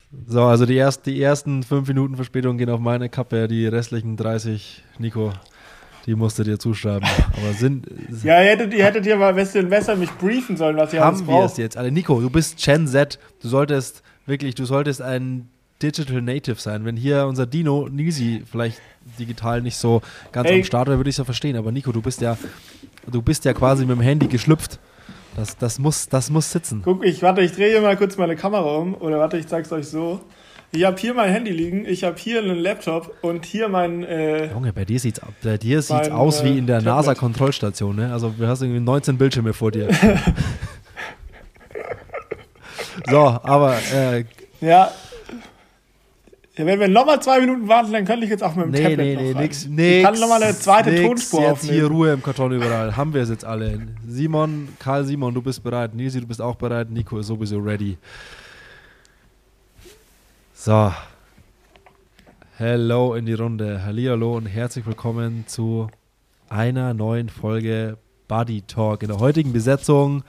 So, also die ersten 5 Minuten Verspätung gehen auf meine Kappe, die restlichen 30, Nico, die musst du dir zuschreiben. Aber ja, ihr hättet ja mal ein bisschen besser mich briefen sollen, was ihr alles braucht. Haben wir es jetzt alle. Nico, du bist Gen Z, du solltest ein Digital Native sein. Wenn hier unser Dino Nisi vielleicht digital nicht so ganz am Start wäre, würde ich es ja verstehen. Aber Nico, du bist ja quasi mit dem Handy geschlüpft. Das muss sitzen. Guck, ich drehe hier mal kurz meine Kamera um. Oder warte, ich zeig's euch so. Ich habe hier mein Handy liegen, ich habe hier einen Laptop und hier mein Junge, bei dir sieht's aus wie in der NASA-Kontrollstation, ne? Also du hast irgendwie 19 Bildschirme vor dir. So, aber ja, wenn wir nochmal 2 Minuten warten, dann könnte ich jetzt auch mit dem Tablet noch rein. Nix. Ich kann nochmal eine zweite Tonspur jetzt aufnehmen. Hier Ruhe im Karton überall. Haben wir es jetzt alle. Karl Simon, du bist bereit. Nisi, du bist auch bereit. Nico ist sowieso ready. So. Hello in die Runde. Hallihallo und herzlich willkommen zu einer neuen Folge Buddy Talk. In der heutigen Besetzung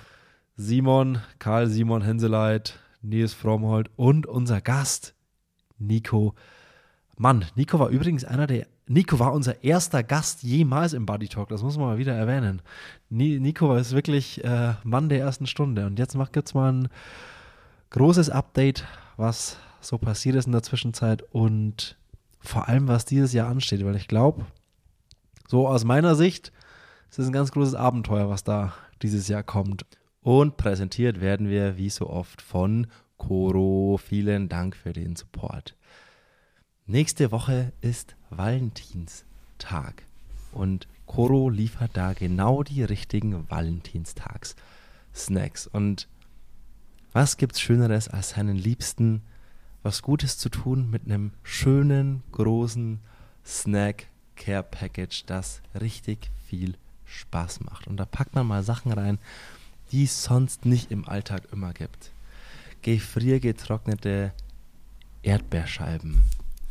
Karl Simon Henseleit, Nils Frommholt und unser Gast Nico. Mann, Nico war unser erster Gast jemals im Buddy Talk, das muss man mal wieder erwähnen. Nico ist wirklich Mann der ersten Stunde und jetzt gibt's mal ein großes Update, was so passiert ist in der Zwischenzeit und vor allem, was dieses Jahr ansteht, weil ich glaube, so aus meiner Sicht, es ist ein ganz großes Abenteuer, was da dieses Jahr kommt. Und präsentiert werden wir wie so oft von Coro. Vielen Dank für den Support. Nächste Woche ist Valentinstag und Coro liefert da genau die richtigen Valentinstags-Snacks. Und was gibt's Schöneres, als seinen Liebsten was Gutes zu tun mit einem schönen, großen Snack-Care-Package, das richtig viel Spaß macht. Und da packt man mal Sachen rein, die es sonst nicht im Alltag immer gibt. Gefriergetrocknete Erdbeerscheiben,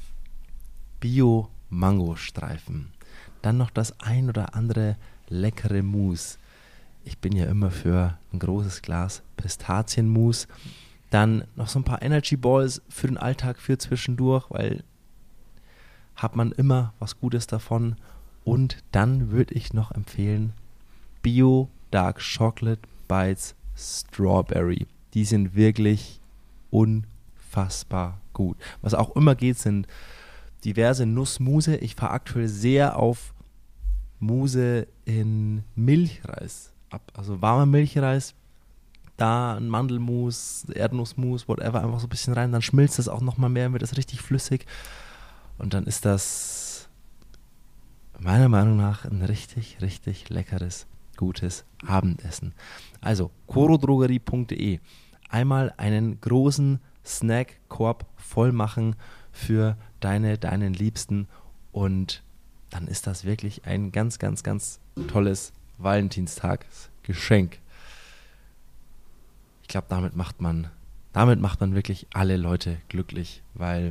Bio-Mangostreifen, dann noch das ein oder andere leckere Mousse. Ich bin ja immer für ein großes Glas Pistazienmus. Dann noch so ein paar Energy Balls für den Alltag, für zwischendurch, weil hat man immer was Gutes davon. Und dann würde ich noch empfehlen Bio Dark Chocolate Bites Strawberry. Die sind wirklich unfassbar gut. Was auch immer geht, sind diverse Nussmuse. Ich fahre aktuell sehr auf Muse in Milchreis ab. Also warmer Milchreis, da ein Mandelmus, Erdnussmus, whatever, einfach so ein bisschen rein. Dann schmilzt das auch nochmal mehr, wird das richtig flüssig. Und dann ist das meiner Meinung nach ein richtig, richtig leckeres, gutes Abendessen. Also corodrogerie.de. Einmal einen großen Snackkorb voll machen für deinen Liebsten und dann ist das wirklich ein ganz, ganz, ganz tolles Valentinstagsgeschenk. Ich glaube, damit macht man wirklich alle Leute glücklich, weil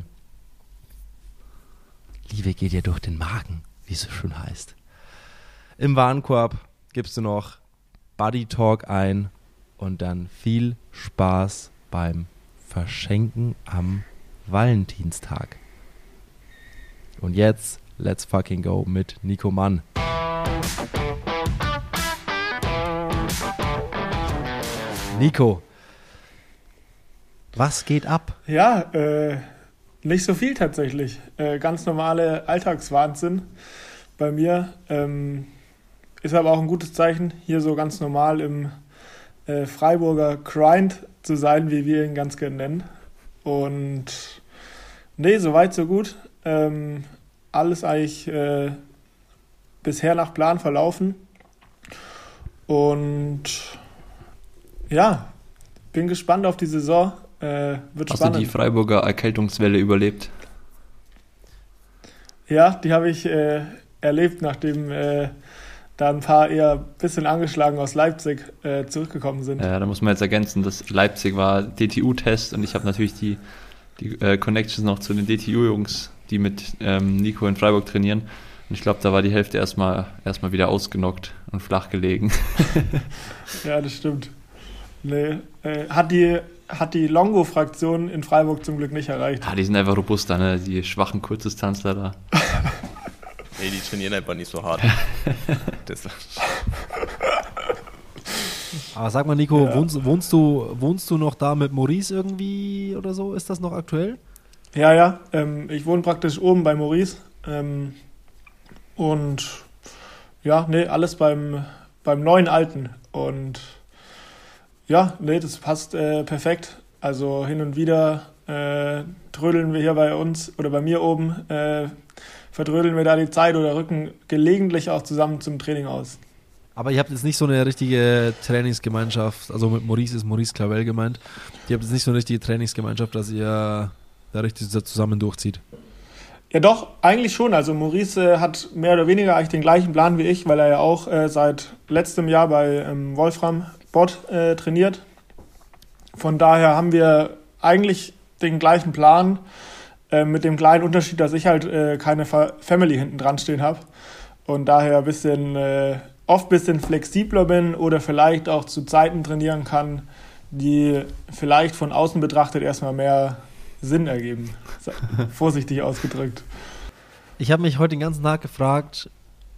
Liebe geht ja durch den Magen, wie es so schön heißt. Im Warenkorb gibst du noch Buddy Talk ein und dann viel Spaß beim Verschenken am Valentinstag. Und jetzt, let's fucking go mit Nico Mann. Nico, was geht ab? Ja, nicht so viel tatsächlich. Ganz normale Alltagswahnsinn bei mir. Ist aber auch ein gutes Zeichen, hier so ganz normal im Freiburger Grind zu sein, wie wir ihn ganz gerne nennen. Und nee, soweit so gut. Alles eigentlich bisher nach Plan verlaufen. Und ja, bin gespannt auf die Saison. Wird Hast spannend. du die Freiburger Erkältungswelle überlebt? Ja, die habe ich erlebt, nachdem da ein paar eher ein bisschen angeschlagen aus Leipzig zurückgekommen sind. Ja, da muss man jetzt ergänzen, dass Leipzig war DTU-Test und ich habe natürlich die Connections noch zu den DTU-Jungs, die mit Nico in Freiburg trainieren. Und ich glaube, da war die Hälfte erstmal wieder ausgenockt und flach gelegen. Ja, das stimmt. Nee, hat die hat die Longo-Fraktion in Freiburg zum Glück nicht erreicht. Die sind einfach robuster, ne? Die schwachen Kurzdistanzler da. Nee, die trainieren einfach nicht so hart. Aber sag mal, Nico, wohnst du noch da mit Maurice irgendwie oder so? Ist das noch aktuell? Ja. Ich wohne praktisch oben bei Maurice. Und alles beim neuen Alten. Und das passt perfekt. Also hin und wieder trödeln wir hier bei uns oder bei mir oben, verdrödeln wir da die Zeit oder rücken gelegentlich auch zusammen zum Training aus. Aber ihr habt jetzt nicht so eine richtige Trainingsgemeinschaft, also mit Maurice ist Maurice Clavel gemeint, ihr habt jetzt nicht so eine richtige Trainingsgemeinschaft, dass ihr da richtig zusammen durchzieht. Ja doch, eigentlich schon. Also Maurice hat mehr oder weniger eigentlich den gleichen Plan wie ich, weil er ja auch seit letztem Jahr bei Wolfram Bott trainiert. Von daher haben wir eigentlich den gleichen Plan, mit dem kleinen Unterschied, dass ich halt keine Family hinten dran stehen habe und daher oft ein bisschen flexibler bin oder vielleicht auch zu Zeiten trainieren kann, die vielleicht von außen betrachtet erstmal mehr Sinn ergeben. Vorsichtig ausgedrückt. Ich habe mich heute den ganzen Tag gefragt,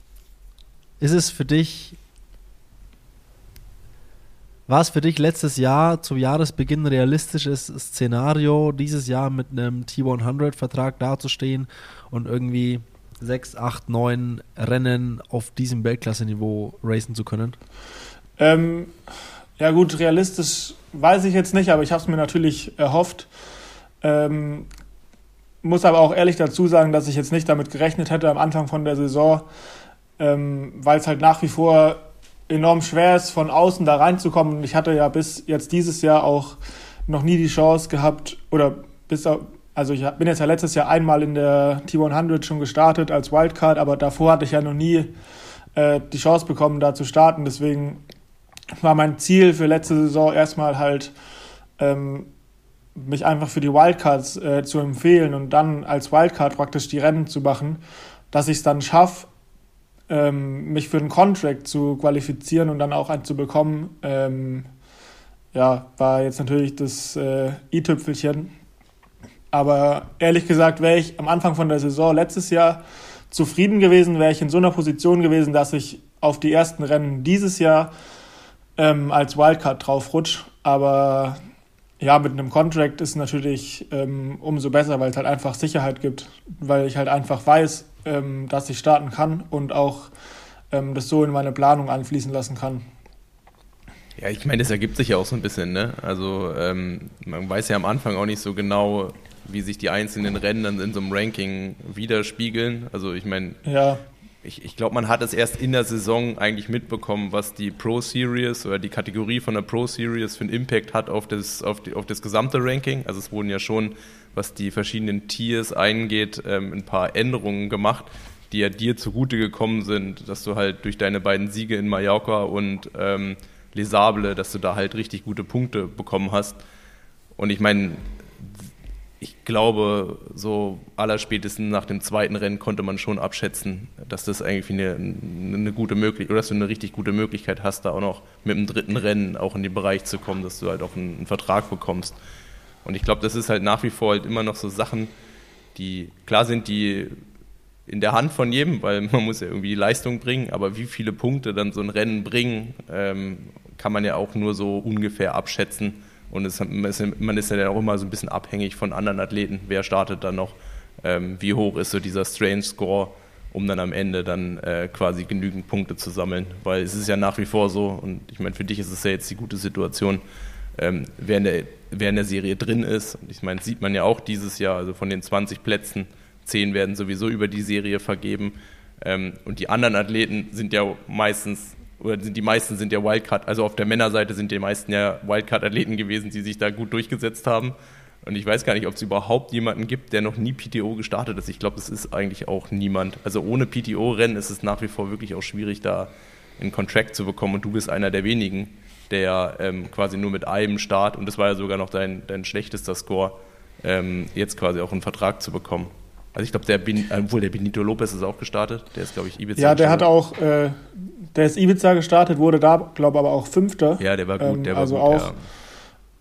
war es für dich letztes Jahr zu Jahresbeginn ein realistisches Szenario, dieses Jahr mit einem T100-Vertrag dazustehen und irgendwie 6, 8, 9 Rennen auf diesem Weltklasse-Niveau racen zu können? Ja gut, realistisch weiß ich jetzt nicht, aber ich habe es mir natürlich erhofft. Muss aber auch ehrlich dazu sagen, dass ich jetzt nicht damit gerechnet hätte am Anfang von der Saison, weil es halt nach wie vor enorm schwer ist, von außen da reinzukommen. Und ich hatte ja bis jetzt dieses Jahr auch noch nie die Chance gehabt, ich bin jetzt ja letztes Jahr einmal in der T100 schon gestartet als Wildcard, aber davor hatte ich ja noch nie die Chance bekommen, da zu starten. Deswegen war mein Ziel für letzte Saison erstmal halt, mich einfach für die Wildcards zu empfehlen und dann als Wildcard praktisch die Rennen zu machen, dass ich es dann schaffe, mich für einen Contract zu qualifizieren und dann auch einen zu bekommen, war jetzt natürlich das i-Tüpfelchen. Aber ehrlich gesagt wäre ich am Anfang von der Saison letztes Jahr zufrieden gewesen, wäre ich in so einer Position gewesen, dass ich auf die ersten Rennen dieses Jahr als Wildcard draufrutsche. Aber ja, mit einem Contract ist natürlich umso besser, weil es halt einfach Sicherheit gibt, weil ich halt einfach weiß, dass ich starten kann und auch das so in meine Planung einfließen lassen kann. Ja, ich meine, das ergibt sich ja auch so ein bisschen, ne? Also man weiß ja am Anfang auch nicht so genau, wie sich die einzelnen Rennen dann in so einem Ranking widerspiegeln. Also ich meine, ich glaube, man hat es erst in der Saison eigentlich mitbekommen, was die Pro Series oder die Kategorie von der Pro Series für einen Impact hat auf das gesamte Ranking. Also es wurden ja schon, was die verschiedenen Tiers eingeht, ein paar Änderungen gemacht, die ja dir zugute gekommen sind, dass du halt durch deine beiden Siege in Mallorca und Les Sables, dass du da halt richtig gute Punkte bekommen hast. Und ich meine, ich glaube, so allerspätestens nach dem zweiten Rennen konnte man schon abschätzen, dass das eigentlich eine gute Möglichkeit, oder dass du eine richtig gute Möglichkeit hast, da auch noch mit dem dritten Rennen auch in den Bereich zu kommen, dass du halt auch einen Vertrag bekommst. Und ich glaube, das ist halt nach wie vor halt immer noch so Sachen, die klar sind, die in der Hand von jedem, weil man muss ja irgendwie Leistung bringen, aber wie viele Punkte dann so ein Rennen bringen, kann man ja auch nur so ungefähr abschätzen. Und man ist ja dann auch immer so ein bisschen abhängig von anderen Athleten. Wer startet dann noch? Wie hoch ist so dieser Strange Score, um dann am Ende dann quasi genügend Punkte zu sammeln? Weil es ist ja nach wie vor so, und ich meine, für dich ist es ja jetzt die gute Situation, wer in der Serie drin ist. Und ich meine, das sieht man ja auch dieses Jahr, also von den 20 Plätzen, 10 werden sowieso über die Serie vergeben. Und die anderen Athleten sind ja meistens, oder die meisten sind ja Wildcard, also auf der Männerseite sind die meisten ja Wildcard-Athleten gewesen, die sich da gut durchgesetzt haben. Und ich weiß gar nicht, ob es überhaupt jemanden gibt, der noch nie PTO gestartet ist. Ich glaube, es ist eigentlich auch niemand. Also ohne PTO-Rennen ist es nach wie vor wirklich auch schwierig, da einen Contract zu bekommen. Und du bist einer der wenigen, der quasi nur mit einem Start, und das war ja sogar noch dein schlechtester Score, jetzt quasi auch einen Vertrag zu bekommen. Also ich glaube, der Benito Lopez ist auch gestartet. Der ist, glaube ich, Ibiza. Ja, der hat auch, der ist Ibiza gestartet, wurde da, glaube ich, aber auch Fünfter. Ja, der war gut. Auch. Ja.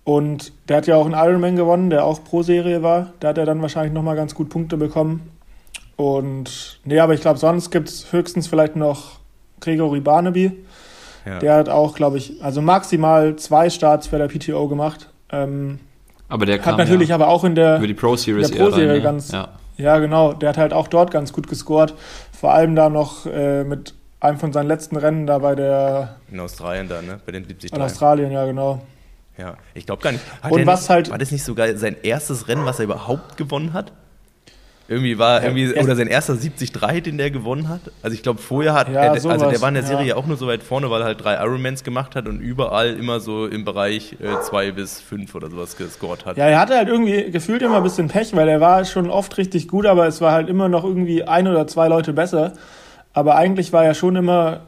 Und der hat ja auch einen Ironman gewonnen, der auch Pro-Serie war. Da hat er dann wahrscheinlich nochmal ganz gut Punkte bekommen. Und nee, aber ich glaube, sonst gibt es höchstens vielleicht noch Gregory Barnaby. Ja. Der hat auch, glaube ich, also maximal 2 Starts bei der PTO gemacht. Aber der hat natürlich aber auch in der über die Pro-Series Pro-Serie ganz, ja genau, der hat halt auch dort ganz gut gescored. Vor allem da noch mit einem von seinen letzten Rennen da bei der... In Australien da, ne? Bei den 73. In Australien, ja genau. Ja, ich glaube gar nicht. War das nicht sogar sein erstes Rennen, was er überhaupt gewonnen hat? Oder sein erster 73, den der gewonnen hat. Also ich glaube, vorher der war in der Serie ja auch nur so weit vorne, weil er halt 3 Ironmans gemacht hat und überall immer so im Bereich 2 bis 5 oder sowas gescored hat. Ja, er hatte halt irgendwie gefühlt immer ein bisschen Pech, weil er war schon oft richtig gut, aber es war halt immer noch irgendwie 1 oder 2 Leute besser. Aber eigentlich war er schon immer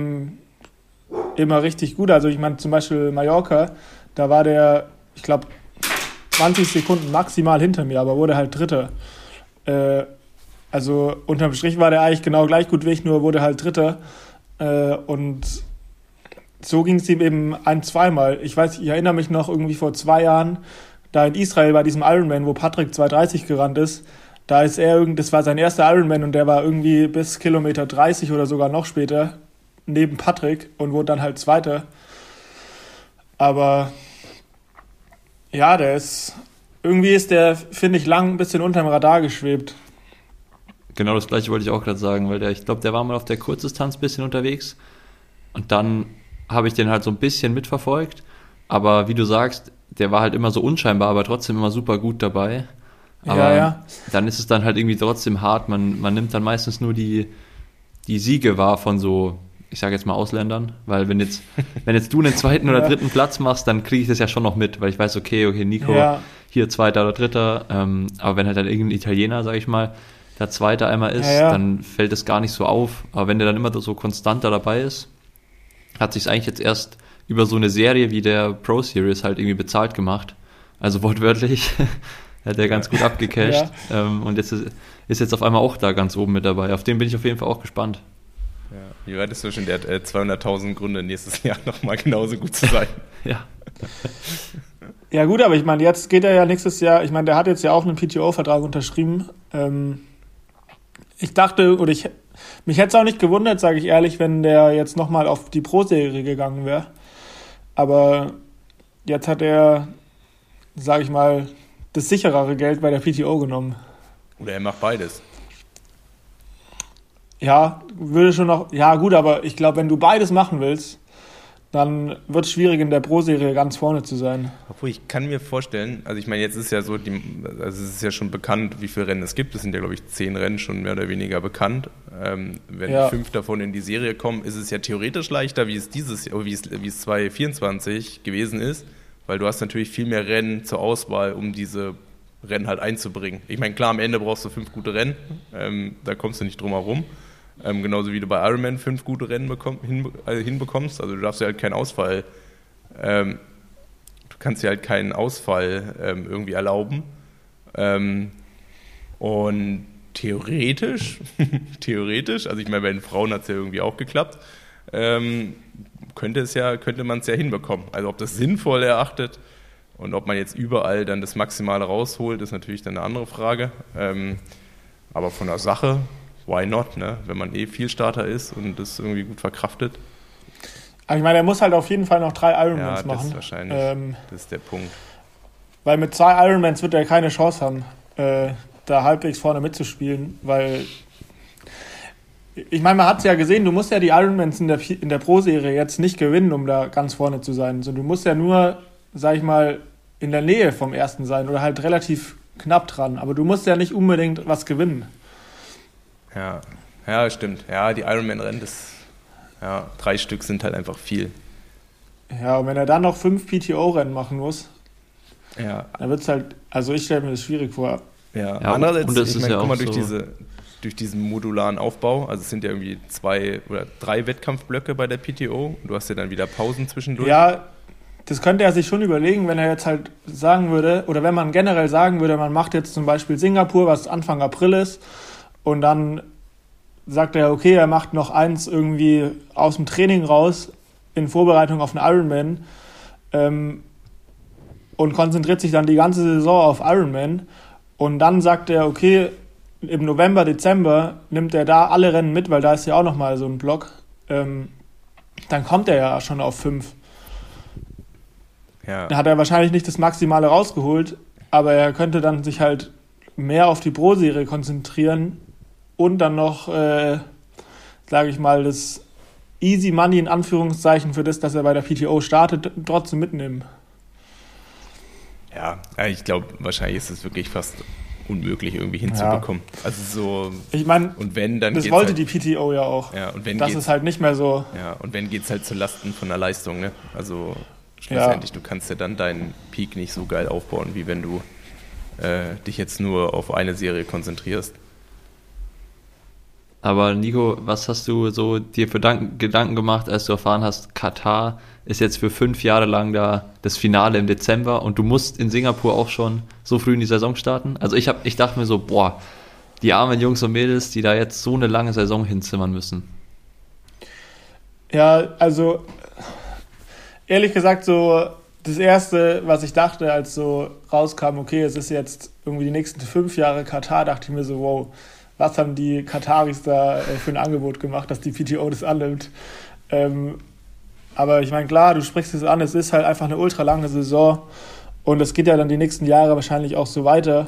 richtig gut. Also ich meine zum Beispiel Mallorca, da war der, ich glaube, 20 Sekunden maximal hinter mir, aber wurde halt Dritter. Also unterm Strich war der eigentlich genau gleich gut wie ich, nur wurde halt Dritter. Und so ging es ihm eben 1-2 Mal. Ich erinnere mich noch irgendwie vor 2 Jahren, da in Israel bei diesem Ironman, wo Patrick 2,30 gerannt ist, das war sein erster Ironman und der war irgendwie bis Kilometer 30 oder sogar noch später neben Patrick und wurde dann halt Zweiter. Aber ja, irgendwie ist der, finde ich, lang ein bisschen unterm Radar geschwebt. Genau das gleiche wollte ich auch gerade sagen, weil ich glaube, der war mal auf der Kurzdistanz ein bisschen unterwegs und dann habe ich den halt so ein bisschen mitverfolgt, aber wie du sagst, der war halt immer so unscheinbar, aber trotzdem immer super gut dabei. Aber dann ist es dann halt irgendwie trotzdem hart, man nimmt dann meistens nur die Siege wahr von so, ich sage jetzt mal Ausländern, weil wenn jetzt du einen 2. oder 3. Platz machst, dann kriege ich das ja schon noch mit, weil ich weiß, okay, Nico, hier 2. oder 3. Aber wenn halt dann irgendein Italiener, sage ich mal, der 2. einmal ist, dann fällt es gar nicht so auf. Aber wenn der dann immer so konstanter dabei ist, hat sich eigentlich jetzt erst über so eine Serie wie der Pro Series halt irgendwie bezahlt gemacht. Also wortwörtlich hat er ganz gut abgecasht. Und jetzt ist auf einmal auch da ganz oben mit dabei. Auf den bin ich auf jeden Fall auch gespannt. Ja, wie weit ist du schon? Der hat 200.000 Gründe, nächstes Jahr nochmal genauso gut zu sein. Ja. Ja gut, aber ich meine, jetzt geht er ja nächstes Jahr, ich meine, der hat jetzt ja auch einen PTO-Vertrag unterschrieben. Ich dachte, mich hätte es auch nicht gewundert, sage ich ehrlich, wenn der jetzt nochmal auf die Pro-Serie gegangen wäre. Aber jetzt hat er, sage ich mal, das sicherere Geld bei der PTO genommen. Oder er macht beides. Ja, würde schon noch, ja gut, aber ich glaube, wenn du beides machen willst, dann wird es schwierig, in der Pro-Serie ganz vorne zu sein. Obwohl, ich kann mir vorstellen, also ich meine, jetzt ist ja so, es ist ja schon bekannt, wie viele Rennen es gibt. Es sind ja, glaube ich, 10 Rennen schon mehr oder weniger bekannt. Wenn 5 davon in die Serie kommen, ist es ja theoretisch leichter, wie es 2024 gewesen ist, weil du hast natürlich viel mehr Rennen zur Auswahl, um diese Rennen halt einzubringen. Ich meine, klar, am Ende brauchst du 5 gute Rennen, da kommst du nicht drum herum. Genauso wie du bei Ironman 5 gute Rennen hinbekommst. Also du darfst ja halt keinen Ausfall, du kannst dir halt keinen Ausfall irgendwie erlauben. Und theoretisch, also ich meine, bei den Frauen hat es ja irgendwie auch geklappt, könnte man es ja hinbekommen. Also ob das sinnvoll erachtet und ob man jetzt überall dann das Maximale rausholt, ist natürlich dann eine andere Frage. Aber von der Sache, why not, ne? Wenn man Vielstarter ist und das irgendwie gut verkraftet. Aber ich meine, er muss halt auf jeden Fall noch 3 Ironmans machen. Das ist wahrscheinlich, das ist der Punkt. Weil mit 2 Ironmans wird er keine Chance haben, da halbwegs vorne mitzuspielen, weil ich meine, man hat es ja gesehen, du musst ja die Ironmans in der Pro-Serie jetzt nicht gewinnen, um da ganz vorne zu sein. Also du musst ja nur, sag ich mal, in der Nähe vom Ersten sein oder halt relativ knapp dran. Aber du musst ja nicht unbedingt was gewinnen. Ja, stimmt. Ja, die Ironman-Rennen, 3 Stück sind halt einfach viel. Ja, und wenn er dann noch 5 PTO-Rennen machen muss, dann wird es halt, also ich stelle mir das schwierig vor. Ja, andererseits, ich meine, guck mal, durch diesen modularen Aufbau, also es sind ja irgendwie 2 oder 3 Wettkampfblöcke bei der PTO, du hast ja dann wieder Pausen zwischendurch. Ja, das könnte er sich schon überlegen, wenn er jetzt halt sagen würde, oder wenn man generell sagen würde, man macht jetzt zum Beispiel Singapur, was Anfang April ist, und dann sagt er, okay, er macht noch eins irgendwie aus dem Training raus in Vorbereitung auf einen Ironman. und konzentriert sich dann die ganze Saison auf Ironman. Und dann sagt er, okay, im November, Dezember nimmt er da alle Rennen mit, weil da ist ja auch nochmal so ein Block. Dann kommt er ja schon auf 5. Ja. Da hat er wahrscheinlich nicht das Maximale rausgeholt, aber er könnte dann sich halt mehr auf die Pro-Serie konzentrieren und dann noch, sage ich mal, das Easy Money in Anführungszeichen für das, dass er bei der PTO startet, trotzdem mitnehmen. Ja, ich glaube, wahrscheinlich ist es wirklich fast unmöglich irgendwie hinzubekommen. Ja. Also so. Ich meine, und wenn, dann das wollte halt, die PTO ja auch. Ja, und wenn das ist halt nicht mehr so. Ja, und wenn geht's halt zu Lasten von der Leistung, ne? Also schlussendlich, du kannst ja dann deinen Peak nicht so geil aufbauen, wie wenn du dich jetzt nur auf eine Serie konzentrierst. Aber Nico, was hast du so dir für Gedanken gemacht, als du erfahren hast, Katar ist jetzt für 5 Jahre lang da das Finale im Dezember und du musst in Singapur auch schon so früh in die Saison starten? Also ich dachte mir so, boah, die armen Jungs und Mädels, die da jetzt so eine lange Saison hinzimmern müssen. Ja, also ehrlich gesagt so das Erste, was ich dachte, als so rauskam, okay, es ist jetzt irgendwie die nächsten 5 Jahre Katar, dachte ich mir so, wow, was haben die Kataris da für ein Angebot gemacht, dass die PTO das annimmt. Aber ich meine, klar, du sprichst es an, es ist halt einfach eine ultra lange Saison und es geht ja dann die nächsten Jahre wahrscheinlich auch so weiter.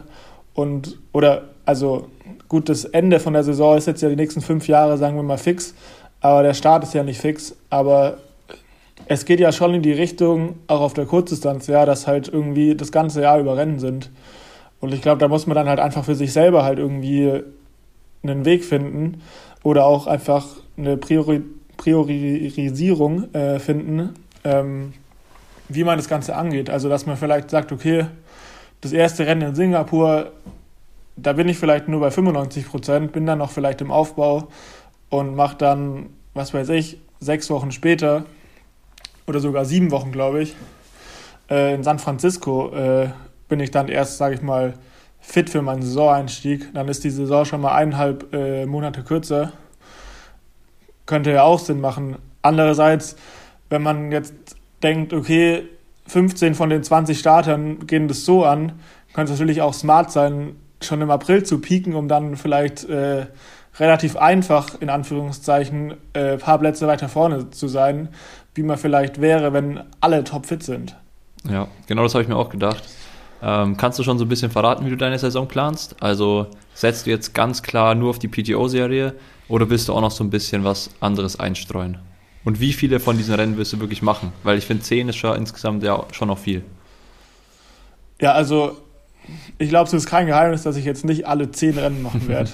Also gut, das Ende von der Saison ist jetzt ja die nächsten 5 Jahre, sagen wir mal, fix, aber der Start ist ja nicht fix. Aber es geht ja schon in die Richtung, auch auf der Kurzdistanz, ja, dass halt irgendwie das ganze Jahr über Rennen sind. Und ich glaube, da muss man dann halt einfach für sich selber halt irgendwie einen Weg finden oder auch einfach eine Priorisierung finden, wie man das Ganze angeht. Also, dass man vielleicht sagt, okay, das erste Rennen in Singapur, da bin ich vielleicht nur bei 95%, bin dann noch vielleicht im Aufbau und mache dann, was weiß ich, 6 Wochen später oder sogar 7 Wochen, glaube ich, in San Francisco bin ich dann erst, sage ich mal, fit für meinen Saisoneinstieg. Dann ist die Saison schon mal 1,5 Monate kürzer. Könnte ja auch Sinn machen. Andererseits, wenn man jetzt denkt, okay, 15 von den 20 Startern gehen das so an, könnte es natürlich auch smart sein, schon im April zu pieken, um dann vielleicht relativ einfach, in Anführungszeichen, paar Plätze weiter vorne zu sein, wie man vielleicht wäre, wenn alle topfit sind. Ja, genau das habe ich mir auch gedacht. Kannst du schon so ein bisschen verraten, wie du deine Saison planst? Also setzt du jetzt ganz klar nur auf die PTO-Serie oder willst du auch noch so ein bisschen was anderes einstreuen? Und wie viele von diesen Rennen willst du wirklich machen? Weil ich finde, 10 ist schon insgesamt ja schon noch viel. Ja, also ich glaube, es ist kein Geheimnis, dass ich jetzt nicht alle 10 Rennen machen werde.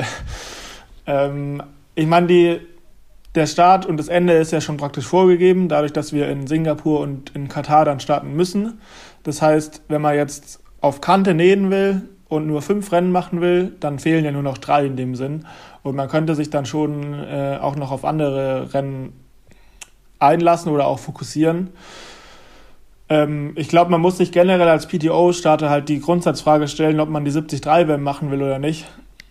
Ich meine, der Start und das Ende ist ja schon praktisch vorgegeben, dadurch, dass wir in Singapur und in Katar dann starten müssen. Das heißt, wenn man jetzt auf Kante nähen will und nur 5 Rennen machen will, dann fehlen ja nur noch 3 in dem Sinn. Und man könnte sich dann schon auch noch auf andere Rennen einlassen oder auch fokussieren. Ich glaube, man muss sich generell als PTO-Starter halt die Grundsatzfrage stellen, ob man die 73-WM machen will oder nicht.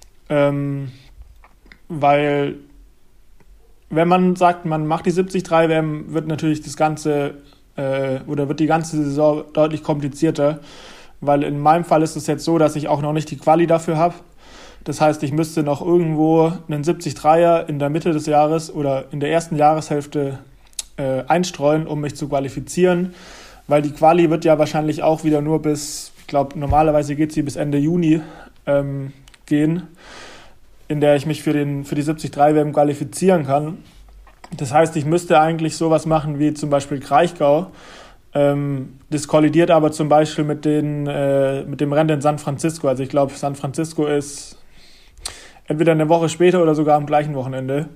Weil wenn man sagt, man macht die 73-WM, wird natürlich das Ganze wird die ganze Saison deutlich komplizierter, weil in meinem Fall ist es jetzt so, dass ich auch noch nicht die Quali dafür habe. Das heißt, ich müsste noch irgendwo einen 73er in der Mitte des Jahres oder in der ersten Jahreshälfte einstreuen, um mich zu qualifizieren, weil die Quali wird ja wahrscheinlich auch wieder nur bis, ich glaube, normalerweise geht sie bis Ende Juni gehen, in der ich mich für die 73-WM qualifizieren kann. Das heißt, ich müsste eigentlich sowas machen wie zum Beispiel Kraichgau. Das kollidiert aber zum Beispiel mit dem Rennen in San Francisco. Also ich glaube, San Francisco ist entweder eine Woche später oder sogar am gleichen Wochenende.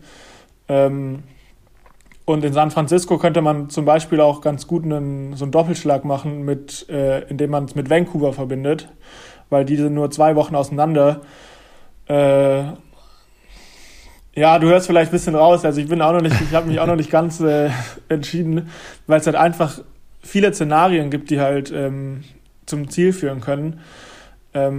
Und in San Francisco könnte man zum Beispiel auch ganz gut so einen Doppelschlag machen, indem man es mit Vancouver verbindet, weil die sind nur 2 Wochen auseinander. Ja, du hörst vielleicht ein bisschen raus, also ich habe mich auch noch nicht ganz entschieden, weil es halt einfach viele Szenarien gibt, die halt zum Ziel führen können.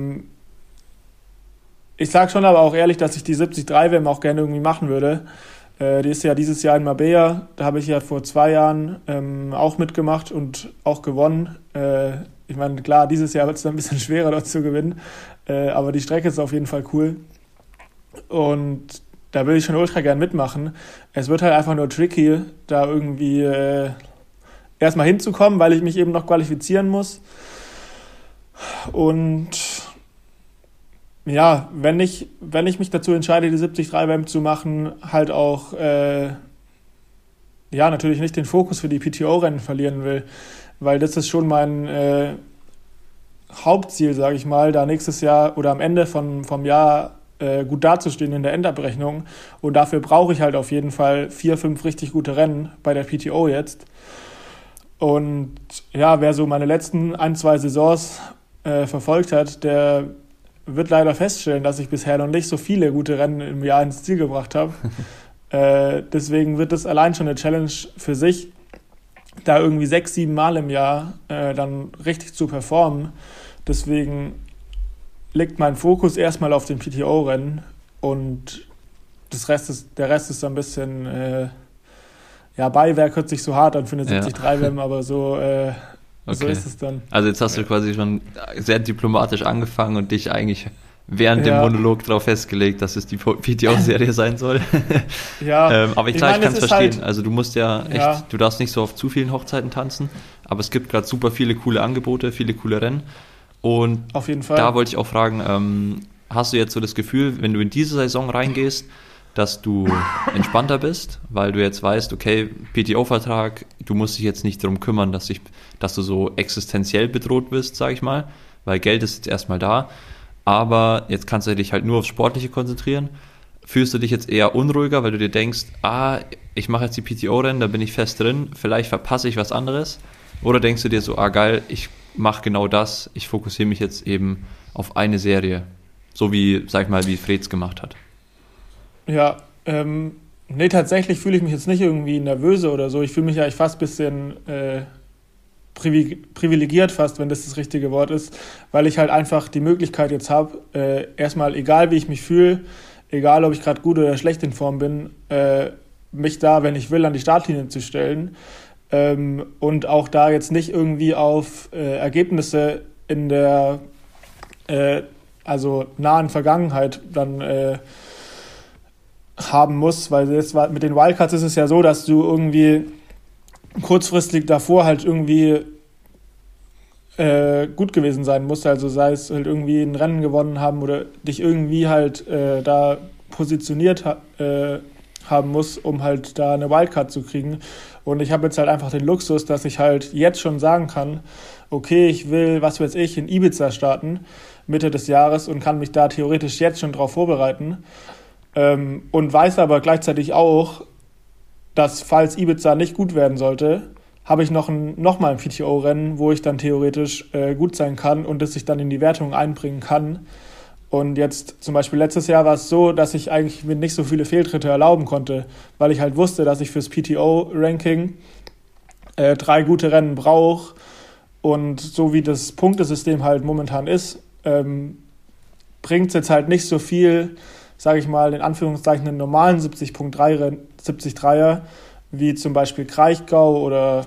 Ich sage schon aber auch ehrlich, dass ich die 73-WM auch gerne irgendwie machen würde. Die ist ja dieses Jahr in Marbella. Da habe ich ja vor 2 Jahren auch mitgemacht und auch gewonnen. Ich meine, klar, dieses Jahr wird es dann ein bisschen schwerer, dort zu gewinnen. Aber die Strecke ist auf jeden Fall cool. Und da will ich schon ultra gern mitmachen. Es wird halt einfach nur tricky, da irgendwie erstmal hinzukommen, weil ich mich eben noch qualifizieren muss. Und ja, wenn ich mich dazu entscheide, die 73 WM zu machen, halt auch natürlich nicht den Fokus für die PTO-Rennen verlieren will, weil das ist schon mein Hauptziel, sage ich mal, da nächstes Jahr oder am Ende vom Jahr gut dazustehen in der Endabrechnung. Und dafür brauche ich halt auf jeden Fall 4, 5 richtig gute Rennen bei der PTO jetzt. Und ja, wer so meine letzten 1, 2 Saisons verfolgt hat, der wird leider feststellen, dass ich bisher noch nicht so viele gute Rennen im Jahr ins Ziel gebracht habe. Deswegen wird es allein schon eine Challenge für sich, da irgendwie 6, 7 Mal im Jahr dann richtig zu performen. Deswegen liegt mein Fokus erstmal auf den PTO-Rennen und der Rest ist so ein bisschen Beiwerk, hört sich so hart an für eine 73 WM, aber so ist es dann. Also jetzt hast du quasi schon sehr diplomatisch angefangen und dich eigentlich während dem Monolog darauf festgelegt, dass es die PTO-Serie sein soll. Ja. Aber ich kann es verstehen. Halt, also du musst du darfst nicht so auf zu vielen Hochzeiten tanzen, aber es gibt gerade super viele coole Angebote, viele coole Rennen. Und auf jeden Fall. Da wollte ich auch fragen, hast du jetzt so das Gefühl, wenn du in diese Saison reingehst, dass du entspannter bist, weil du jetzt weißt, okay, PTO-Vertrag, du musst dich jetzt nicht darum kümmern, dass du so existenziell bedroht bist, sag ich mal, weil Geld ist jetzt erstmal da, aber jetzt kannst du dich halt nur aufs Sportliche konzentrieren. Fühlst du dich jetzt eher unruhiger, weil du dir denkst, ich mache jetzt die PTO-Rennen, da bin ich fest drin, vielleicht verpasse ich was anderes? Oder denkst du dir so, geil, ich mache genau das, ich fokussiere mich jetzt eben auf eine Serie, so wie, sag ich mal, wie Freds gemacht hat? Ja, tatsächlich fühle ich mich jetzt nicht irgendwie nervöse oder so. Ich fühle mich eigentlich fast ein bisschen privilegiert fast, wenn das richtige Wort ist, weil ich halt einfach die Möglichkeit jetzt habe, erstmal, egal wie ich mich fühle, egal ob ich gerade gut oder schlecht in Form bin, mich da, wenn ich will, an die Startlinie zu stellen und auch da jetzt nicht irgendwie auf Ergebnisse in der nahen Vergangenheit dann haben muss, weil jetzt mit den Wildcards ist es ja so, dass du irgendwie kurzfristig davor halt irgendwie gut gewesen sein musst, also sei es halt irgendwie ein Rennen gewonnen haben oder dich irgendwie halt da positioniert haben muss, um halt da eine Wildcard zu kriegen. Und ich habe jetzt halt einfach den Luxus, dass ich halt jetzt schon sagen kann, okay, ich will, was weiß ich, in Ibiza starten, Mitte des Jahres und kann mich da theoretisch jetzt schon drauf vorbereiten. Und weiß aber gleichzeitig auch, dass falls Ibiza nicht gut werden sollte, habe ich noch mal ein PTO-Rennen, wo ich dann theoretisch gut sein kann und das ich dann in die Wertung einbringen kann. Und jetzt zum Beispiel letztes Jahr war es so, dass ich eigentlich mir nicht so viele Fehltritte erlauben konnte, weil ich halt wusste, dass ich fürs PTO-Ranking 3 gute Rennen brauche. Und so wie das Punktesystem halt momentan ist, bringt es jetzt halt nicht so viel, sage ich mal, in Anführungszeichen einen normalen 73er, wie zum Beispiel Kraichgau oder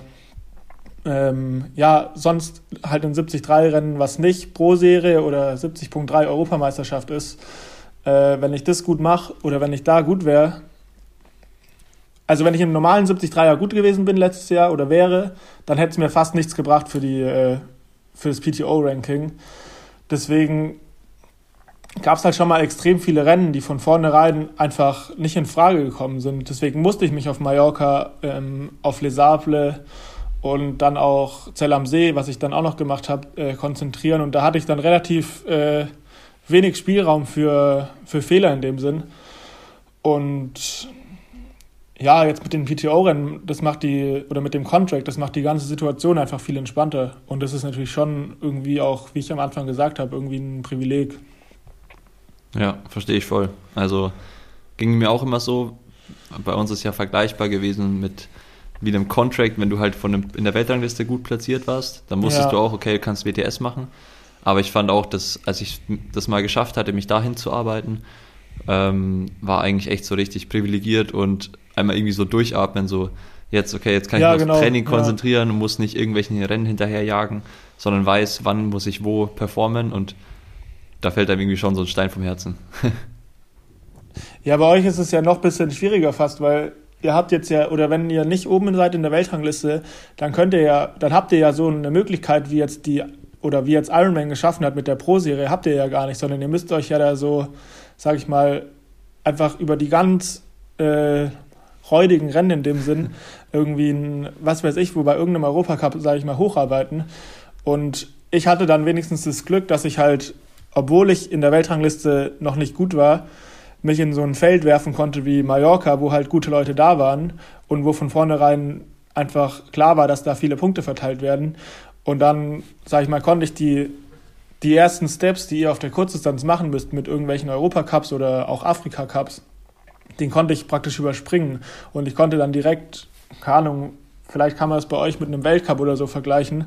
sonst halt ein 73-Rennen, was nicht Pro-Serie oder 70.3 Europameisterschaft ist. Wenn ich das gut mache oder wenn ich da gut wäre, also wenn ich im normalen 73er gut gewesen bin letztes Jahr oder wäre, dann hätte es mir fast nichts gebracht für das PTO-Ranking. Deswegen gab es halt schon mal extrem viele Rennen, die von vornherein einfach nicht in Frage gekommen sind. Deswegen musste ich mich auf Mallorca, auf Les Sables und dann auch Zell am See, was ich dann auch noch gemacht habe, konzentrieren. Und da hatte ich dann relativ wenig Spielraum für Fehler in dem Sinn. Und ja, jetzt mit den PTO-Rennen, mit dem Contract, das macht die ganze Situation einfach viel entspannter. Und das ist natürlich schon irgendwie auch, wie ich am Anfang gesagt habe, irgendwie ein Privileg. Ja, verstehe ich voll. Also ging mir auch immer so, bei uns ist ja vergleichbar gewesen mit wie einem Contract, wenn du halt in der Weltrangliste gut platziert warst, dann wusstest du auch, okay, du kannst WTS machen. Aber ich fand auch, dass als ich das mal geschafft hatte, mich dahin zu arbeiten, war eigentlich echt so richtig privilegiert und einmal irgendwie so durchatmen, so jetzt kann ich mich aufs Training konzentrieren und muss nicht irgendwelchen Rennen hinterherjagen, sondern weiß, wann muss ich wo performen, und da fällt einem irgendwie schon so ein Stein vom Herzen. Ja, bei euch ist es ja noch ein bisschen schwieriger fast, weil ihr habt jetzt ja, oder wenn ihr nicht oben seid in der Weltrangliste, dann habt ihr ja so eine Möglichkeit, wie jetzt Ironman geschaffen hat mit der Pro-Serie, habt ihr ja gar nicht, sondern ihr müsst euch ja da so, sag ich mal, einfach über die ganz räudigen Rennen in dem Sinn irgendwie was weiß ich, wo bei irgendeinem Europacup, sag ich mal, hocharbeiten. Und ich hatte dann wenigstens das Glück, dass ich halt, obwohl ich in der Weltrangliste noch nicht gut war, mich in so ein Feld werfen konnte wie Mallorca, wo halt gute Leute da waren und wo von vornherein einfach klar war, dass da viele Punkte verteilt werden. Und dann, sag ich mal, konnte ich die ersten Steps, die ihr auf der Kurzdistanz machen müsst, mit irgendwelchen Europacups oder auch Afrika-Cups, den konnte ich praktisch überspringen. Und ich konnte dann direkt, keine Ahnung, vielleicht kann man das bei euch mit einem Weltcup oder so vergleichen,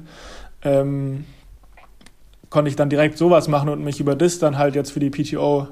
konnte ich dann direkt sowas machen und mich über das dann halt jetzt für die PTO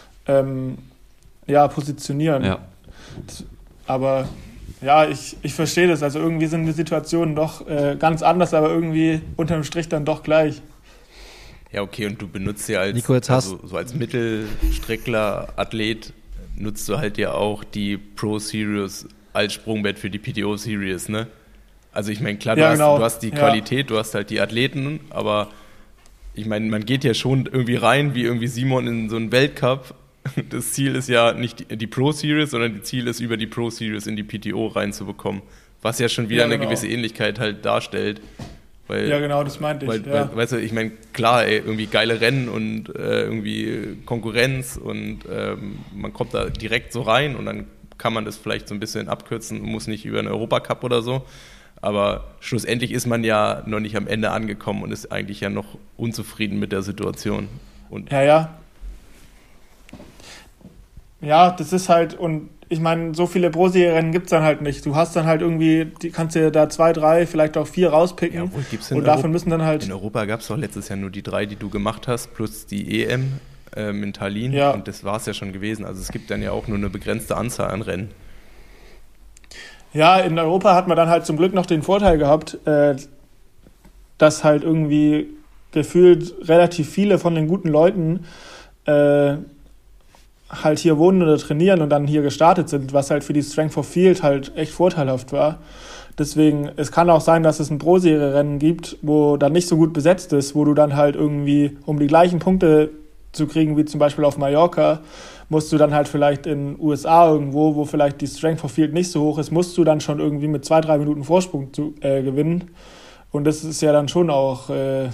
positionieren. Ja. Aber ja, ich verstehe das. Also irgendwie sind die Situationen doch ganz anders, aber irgendwie unterm Strich dann doch gleich. Ja, okay, und du benutzt ja Nico, so als Mittelstreckler, Athlet, nutzt du halt ja auch die Pro Series als Sprungbrett für die PTO Series, ne? Also ich meine, klar, du hast die Qualität, du hast halt die Athleten, aber ich meine, man geht ja schon irgendwie rein, wie irgendwie Simon in so einen Weltcup. Das Ziel ist ja nicht die Pro Series, sondern das Ziel ist, über die Pro Series in die PTO reinzubekommen, was ja schon wieder eine gewisse Ähnlichkeit halt darstellt. Weil, ja, genau, das meinte ich. Weil, weißt du, ich meine, klar, irgendwie geile Rennen und irgendwie Konkurrenz und man kommt da direkt so rein und dann kann man das vielleicht so ein bisschen abkürzen, muss nicht über einen Europacup oder so. Aber schlussendlich ist man ja noch nicht am Ende angekommen und ist eigentlich ja noch unzufrieden mit der Situation. Und Ja, das ist halt, und ich meine, so viele Pro-Serie-Rennen gibt es dann halt nicht. Du hast dann halt irgendwie, kannst dir da 2, 3, vielleicht auch 4 rauspicken. Ja, wohl, gibt's und davon müssen dann halt... In Europa gab es doch letztes Jahr nur die 3, die du gemacht hast, plus die EM in Tallinn. Ja. Und das war es ja schon gewesen. Also es gibt dann ja auch nur eine begrenzte Anzahl an Rennen. Ja, in Europa hat man dann halt zum Glück noch den Vorteil gehabt, dass halt irgendwie gefühlt relativ viele von den guten Leuten halt hier wohnen oder trainieren und dann hier gestartet sind, was halt für die Strength of Field halt echt vorteilhaft war. Deswegen, es kann auch sein, dass es ein Pro-Serie-Rennen gibt, wo dann nicht so gut besetzt ist, wo du dann halt irgendwie, um die gleichen Punkte zu kriegen, wie zum Beispiel auf Mallorca, musst du dann halt vielleicht in den USA irgendwo, wo vielleicht die Strength of Field nicht so hoch ist, musst du dann schon irgendwie mit 2, 3 Minuten Vorsprung gewinnen. Und das ist ja dann schon auch...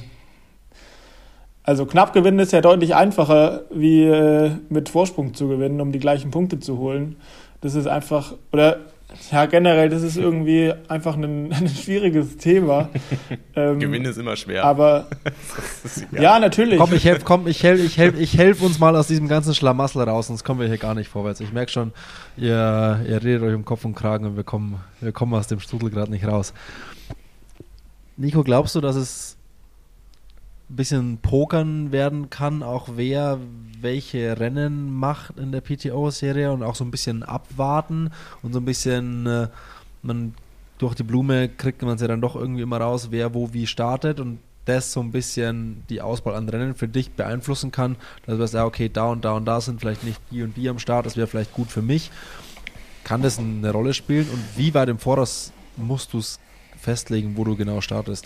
Also knapp gewinnen ist ja deutlich einfacher, wie mit Vorsprung zu gewinnen, um die gleichen Punkte zu holen. Das ist einfach, oder ja generell, das ist irgendwie einfach ein schwieriges Thema. Gewinnen ist immer schwer. Aber ja, natürlich. Ich helf uns mal aus diesem ganzen Schlamassel raus, sonst kommen wir hier gar nicht vorwärts. Ich merke schon, ihr redet euch um Kopf und Kragen und wir kommen aus dem Strudel gerade nicht raus. Nico, glaubst du, dass es ein bisschen Pokern werden kann, auch wer welche Rennen macht in der PTO-Serie und auch so ein bisschen abwarten und so ein bisschen durch die Blume kriegt man es ja dann doch irgendwie immer raus, wer wo wie startet und das so ein bisschen die Auswahl an Rennen für dich beeinflussen kann, dass du sagst, okay, da und da sind vielleicht nicht die und die am Start, das wäre vielleicht gut für mich. Kann das eine Rolle spielen und wie weit im Voraus musst du es festlegen, wo du genau startest?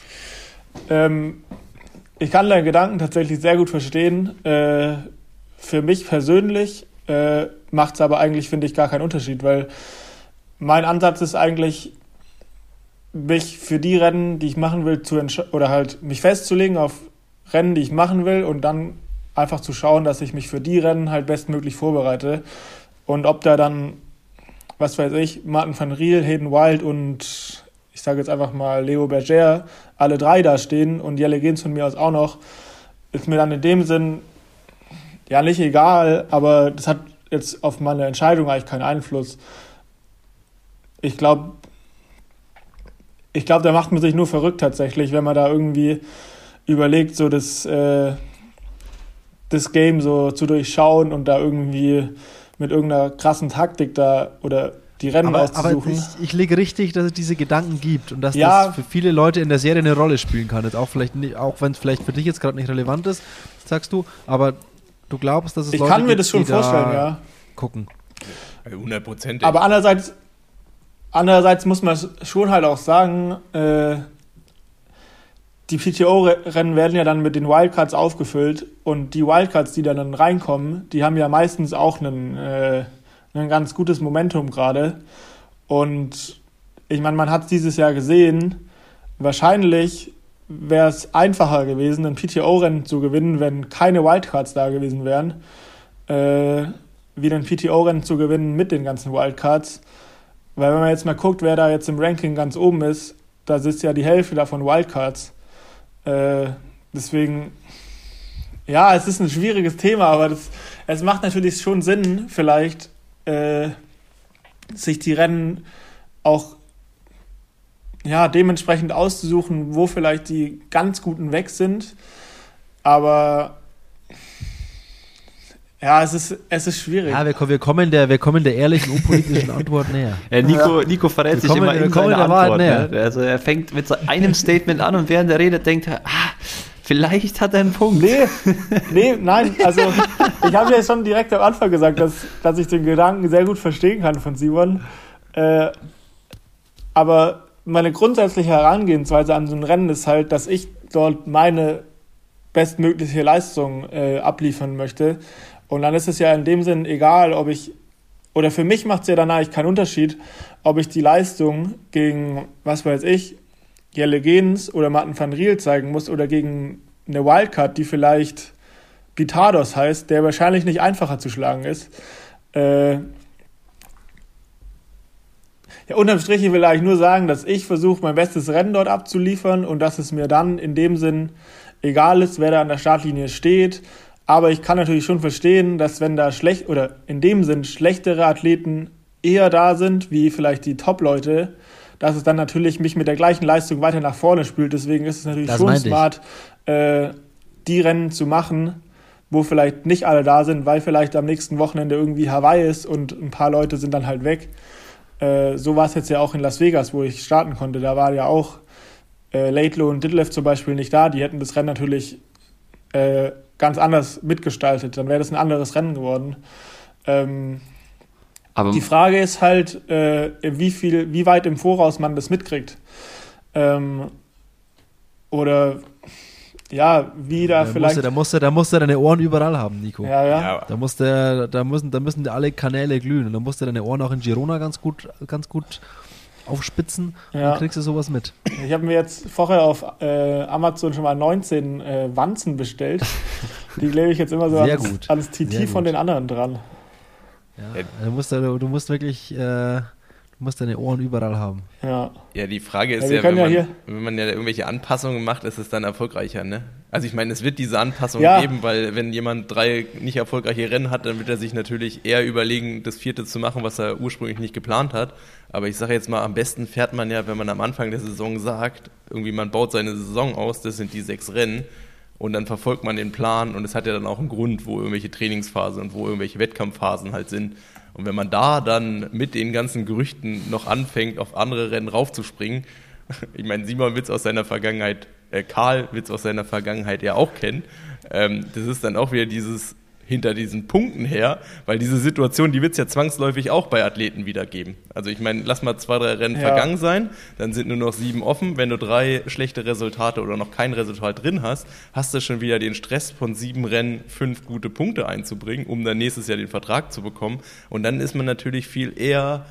Ich kann deinen Gedanken tatsächlich sehr gut verstehen. Für mich persönlich macht es aber eigentlich, finde ich, gar keinen Unterschied, weil mein Ansatz ist eigentlich, mich für die Rennen, die ich machen will, oder halt mich festzulegen auf Rennen, die ich machen will und dann einfach zu schauen, dass ich mich für die Rennen halt bestmöglich vorbereite. Und ob da dann, was weiß ich, Martin van Riel, Hayden Wild und ich sage jetzt einfach mal Leo Berger, alle 3 da stehen und Jelle Gens von mir aus auch noch, ist mir dann in dem Sinn ja nicht egal, aber das hat jetzt auf meine Entscheidung eigentlich keinen Einfluss. Ich glaube, da macht man sich nur verrückt tatsächlich, wenn man da irgendwie überlegt, so das Game so zu durchschauen und da irgendwie mit irgendeiner krassen Taktik da oder die Rennen aber auszusuchen. ich lege richtig, dass es diese Gedanken gibt und dass das für viele Leute in der Serie eine Rolle spielen kann. Jetzt auch wenn es vielleicht für dich jetzt gerade nicht relevant ist, sagst du, aber du glaubst, dass es Leute kann mir gibt, das schon die vorstellen, da ja. gucken. 100%. Aber andererseits muss man schon halt auch sagen, die PTO-Rennen werden ja dann mit den Wildcards aufgefüllt und die Wildcards, die dann reinkommen, die haben ja meistens auch ein ganz gutes Momentum gerade. Und ich meine, man hat es dieses Jahr gesehen, wahrscheinlich wäre es einfacher gewesen, ein PTO-Rennen zu gewinnen, wenn keine Wildcards da gewesen wären, wie ein PTO-Rennen zu gewinnen mit den ganzen Wildcards. Weil wenn man jetzt mal guckt, wer da jetzt im Ranking ganz oben ist, da ist ja die Hälfte davon Wildcards. Deswegen, ja, es ist ein schwieriges Thema, aber es macht natürlich schon Sinn, vielleicht sich die Rennen auch dementsprechend auszusuchen, wo vielleicht die ganz Guten weg sind. Aber ja, es ist schwierig. Ja, wir kommen der ehrlichen, unpolitischen Antwort näher. Nico verrät sich immer in seiner Antwort. Ne? Also er fängt mit so einem Statement an und während er redet denkt er, vielleicht hat er einen Punkt. Nein, also ich habe ja schon direkt am Anfang gesagt, dass ich den Gedanken sehr gut verstehen kann von Simon. Aber meine grundsätzliche Herangehensweise an so ein Rennen ist halt, dass ich dort meine bestmögliche Leistung abliefern möchte. Und dann ist es ja in dem Sinn egal, oder für mich macht es ja dann eigentlich keinen Unterschied, ob ich die Leistung gegen, was weiß ich, Jelle Gens oder Martin van Riel zeigen muss oder gegen eine Wildcard, die vielleicht Bitados heißt, der wahrscheinlich nicht einfacher zu schlagen ist. Unterm Strich will ich eigentlich nur sagen, dass ich versuche, mein bestes Rennen dort abzuliefern und dass es mir dann in dem Sinn egal ist, wer da an der Startlinie steht. Aber ich kann natürlich schon verstehen, dass wenn da in dem Sinn schlechtere Athleten eher da sind, wie vielleicht die Top-Leute, dass es dann natürlich mich mit der gleichen Leistung weiter nach vorne spült. Deswegen ist es natürlich schon smart, die Rennen zu machen, wo vielleicht nicht alle da sind, weil vielleicht am nächsten Wochenende irgendwie Hawaii ist und ein paar Leute sind dann halt weg. So war es jetzt ja auch in Las Vegas, wo ich starten konnte. Da war ja auch Laidlaw und Ditlev zum Beispiel nicht da. Die hätten das Rennen natürlich ganz anders mitgestaltet. Dann wäre das ein anderes Rennen geworden. Aber die Frage ist halt, wie weit im Voraus man das mitkriegt. Oder ja, wie da vielleicht... Da musst du deine Ohren überall haben, Nico. Ja. Da müssen alle Kanäle glühen. Und dann musst du deine Ohren auch in Girona ganz gut aufspitzen und dann kriegst du sowas mit. Ich habe mir jetzt vorher auf Amazon schon mal 19 Wanzen bestellt. Die lege ich jetzt immer so ans TT von den anderen dran. Ja, du musst wirklich du musst deine Ohren überall haben. Ja, die Frage ist wenn man ja irgendwelche Anpassungen macht, ist es dann erfolgreicher, ne? Also ich meine, es wird diese Anpassung geben, weil wenn jemand 3 nicht erfolgreiche Rennen hat, dann wird er sich natürlich eher überlegen, das 4. zu machen, was er ursprünglich nicht geplant hat. Aber ich sage jetzt mal, am besten fährt man ja, wenn man am Anfang der Saison sagt, irgendwie man baut seine Saison aus, das sind die 6 Rennen und dann verfolgt man den Plan und es hat ja dann auch einen Grund, wo irgendwelche Trainingsphasen und wo irgendwelche Wettkampfphasen halt sind. Und wenn man da dann mit den ganzen Gerüchten noch anfängt, auf andere Rennen raufzuspringen, ich meine, Simon wird es aus seiner Vergangenheit, Karl wird es aus seiner Vergangenheit ja auch kennen, das ist dann auch wieder dieses hinter diesen Punkten her, weil diese Situation, die wird es ja zwangsläufig auch bei Athleten wieder geben. Also ich meine, lass mal 2, 3 Rennen vergangen sein, dann sind nur noch 7 offen. Wenn du 3 schlechte Resultate oder noch kein Resultat drin hast, hast du schon wieder den Stress von 7 Rennen 5 gute Punkte einzubringen, um dann nächstes Jahr den Vertrag zu bekommen. Und dann ist man natürlich viel eher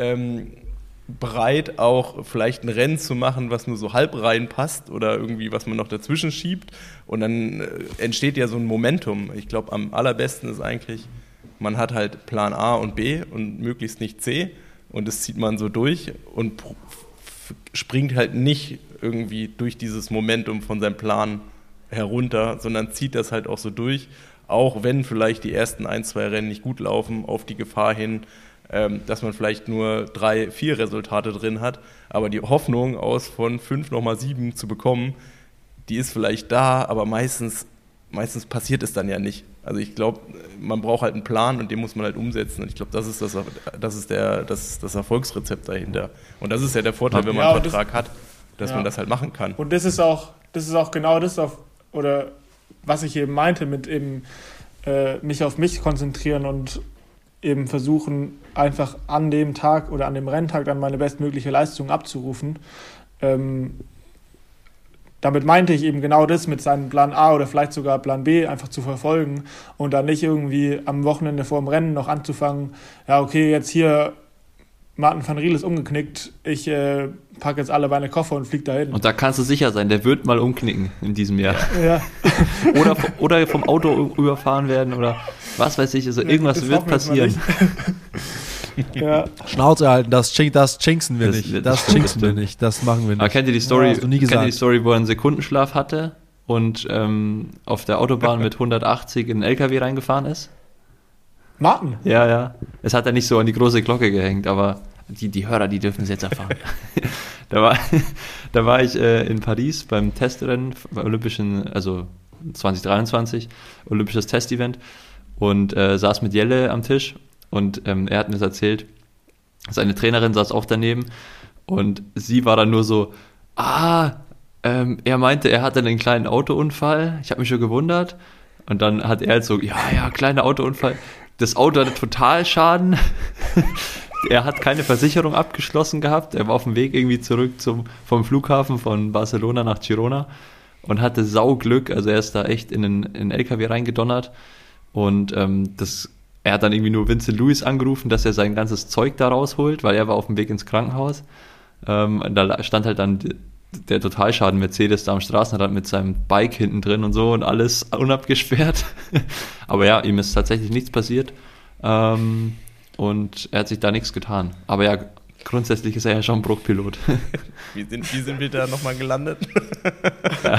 bereit, auch vielleicht ein Rennen zu machen, was nur so halb reinpasst oder irgendwie, was man noch dazwischen schiebt. Und dann entsteht ja so ein Momentum. Ich glaube, am allerbesten ist eigentlich, man hat halt Plan A und B und möglichst nicht C und das zieht man so durch und springt halt nicht irgendwie durch dieses Momentum von seinem Plan herunter, sondern zieht das halt auch so durch, auch wenn vielleicht die ersten 1, 2 Rennen nicht gut laufen, auf die Gefahr hin, dass man vielleicht nur 3, 4 Resultate drin hat, aber die Hoffnung aus von 5 nochmal 7 zu bekommen, die ist vielleicht da, aber meistens meistens passiert es dann ja nicht. Also ich glaube, man braucht halt einen Plan und den muss man halt umsetzen. Und ich glaube, das ist das Erfolgsrezept dahinter. Und das ist ja der Vorteil, wenn man einen Vertrag hat, dass man das halt machen kann. Und das ist auch genau das, oder was ich eben meinte, mit eben mich auf mich konzentrieren und eben versuchen, einfach an dem Tag oder an dem Renntag dann meine bestmögliche Leistung abzurufen. Damit meinte ich eben genau das, mit seinem Plan A oder vielleicht sogar Plan B einfach zu verfolgen und dann nicht irgendwie am Wochenende vor dem Rennen noch anzufangen, ja okay, jetzt hier Martin van Riel ist umgeknickt, ich packe jetzt alle meine Koffer und fliege dahin. Und da kannst du sicher sein, der wird mal umknicken in diesem Jahr. Ja. oder vom Auto überfahren werden oder was weiß ich, also irgendwas wird passieren. Ja. Schnauze halten, das jinxen wir nicht. Das jinxen wir nicht. Das machen wir nicht. Aber kennt ihr die Story, hast du nie gesagt. kennt ihr die Story, wo er einen Sekundenschlaf hatte und auf der Autobahn mit 180 in den LKW reingefahren ist? Martin? Ja. Es hat er nicht so an die große Glocke gehängt, aber die Hörer, die dürfen es jetzt erfahren. Da war ich in Paris beim Testrennen, beim Olympischen, also 2023, Olympisches Testevent und saß mit Jelle am Tisch. Und er hat mir das erzählt, seine Trainerin saß auch daneben und sie war dann nur so, er meinte, er hatte einen kleinen Autounfall, ich habe mich schon gewundert. Und dann hat er halt so, ja, kleiner Autounfall, das Auto hatte Totalschaden, er hat keine Versicherung abgeschlossen gehabt, er war auf dem Weg irgendwie zurück vom Flughafen von Barcelona nach Girona und hatte Sauglück, also er ist da echt in einen LKW reingedonnert und er hat dann irgendwie nur Vincent Luis angerufen, dass er sein ganzes Zeug da rausholt, weil er war auf dem Weg ins Krankenhaus. Da stand halt dann der Totalschaden Mercedes da am Straßenrand mit seinem Bike hinten drin und so und alles unabgesperrt. Aber ja, ihm ist tatsächlich nichts passiert und er hat sich da nichts getan. Aber ja, grundsätzlich ist er ja schon Bruchpilot. Wie sind wir da nochmal gelandet? Ja.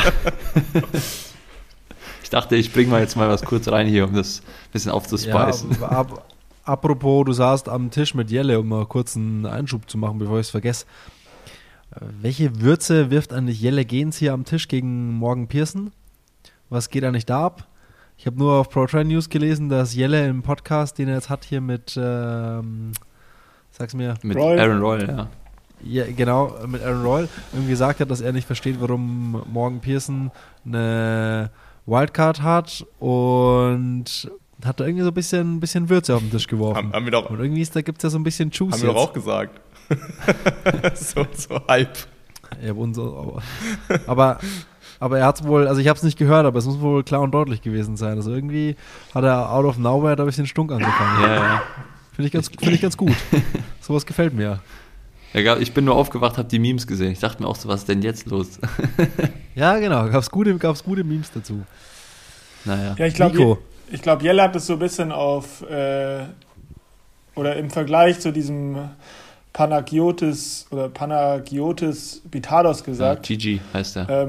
Ich dachte, ich bringe mal jetzt mal was kurz rein hier, um das ein bisschen aufzuspeisen. Ja, apropos, du saßt am Tisch mit Jelle, um mal kurz einen Einschub zu machen, bevor ich es vergesse. Welche Würze wirft eigentlich Jelle Gens hier am Tisch gegen Morgan Pearson? Was geht eigentlich da ab? Ich habe nur auf Pro Train News gelesen, dass Jelle im Podcast, den er jetzt hat hier mit, sag's mir. Mit Aaron Royal, ja. Ja, genau, mit Aaron Royal irgendwie gesagt hat, dass er nicht versteht, warum Morgan Pearson eine Wildcard hat und hat da irgendwie so ein bisschen Würze auf den Tisch geworfen. Haben wir doch, und irgendwie gibt es ja so ein bisschen Juice. Haben wir doch auch gesagt. so halb. Ja, aber er hat es wohl, also ich habe es nicht gehört, aber es muss wohl klar und deutlich gewesen sein. Also irgendwie hat er out of nowhere da ein bisschen Stunk angefangen. Ja. Finde ich ganz gut. Sowas gefällt mir. Ja, ich bin nur aufgewacht, habe die Memes gesehen. Ich dachte mir auch so, was ist denn jetzt los? Ja, genau. Gab's gute Memes dazu. Naja. Ja, ich glaube, Jelle hat es so ein bisschen auf, oder im Vergleich zu diesem Panagiotis Bitados gesagt. Ja, GG heißt er.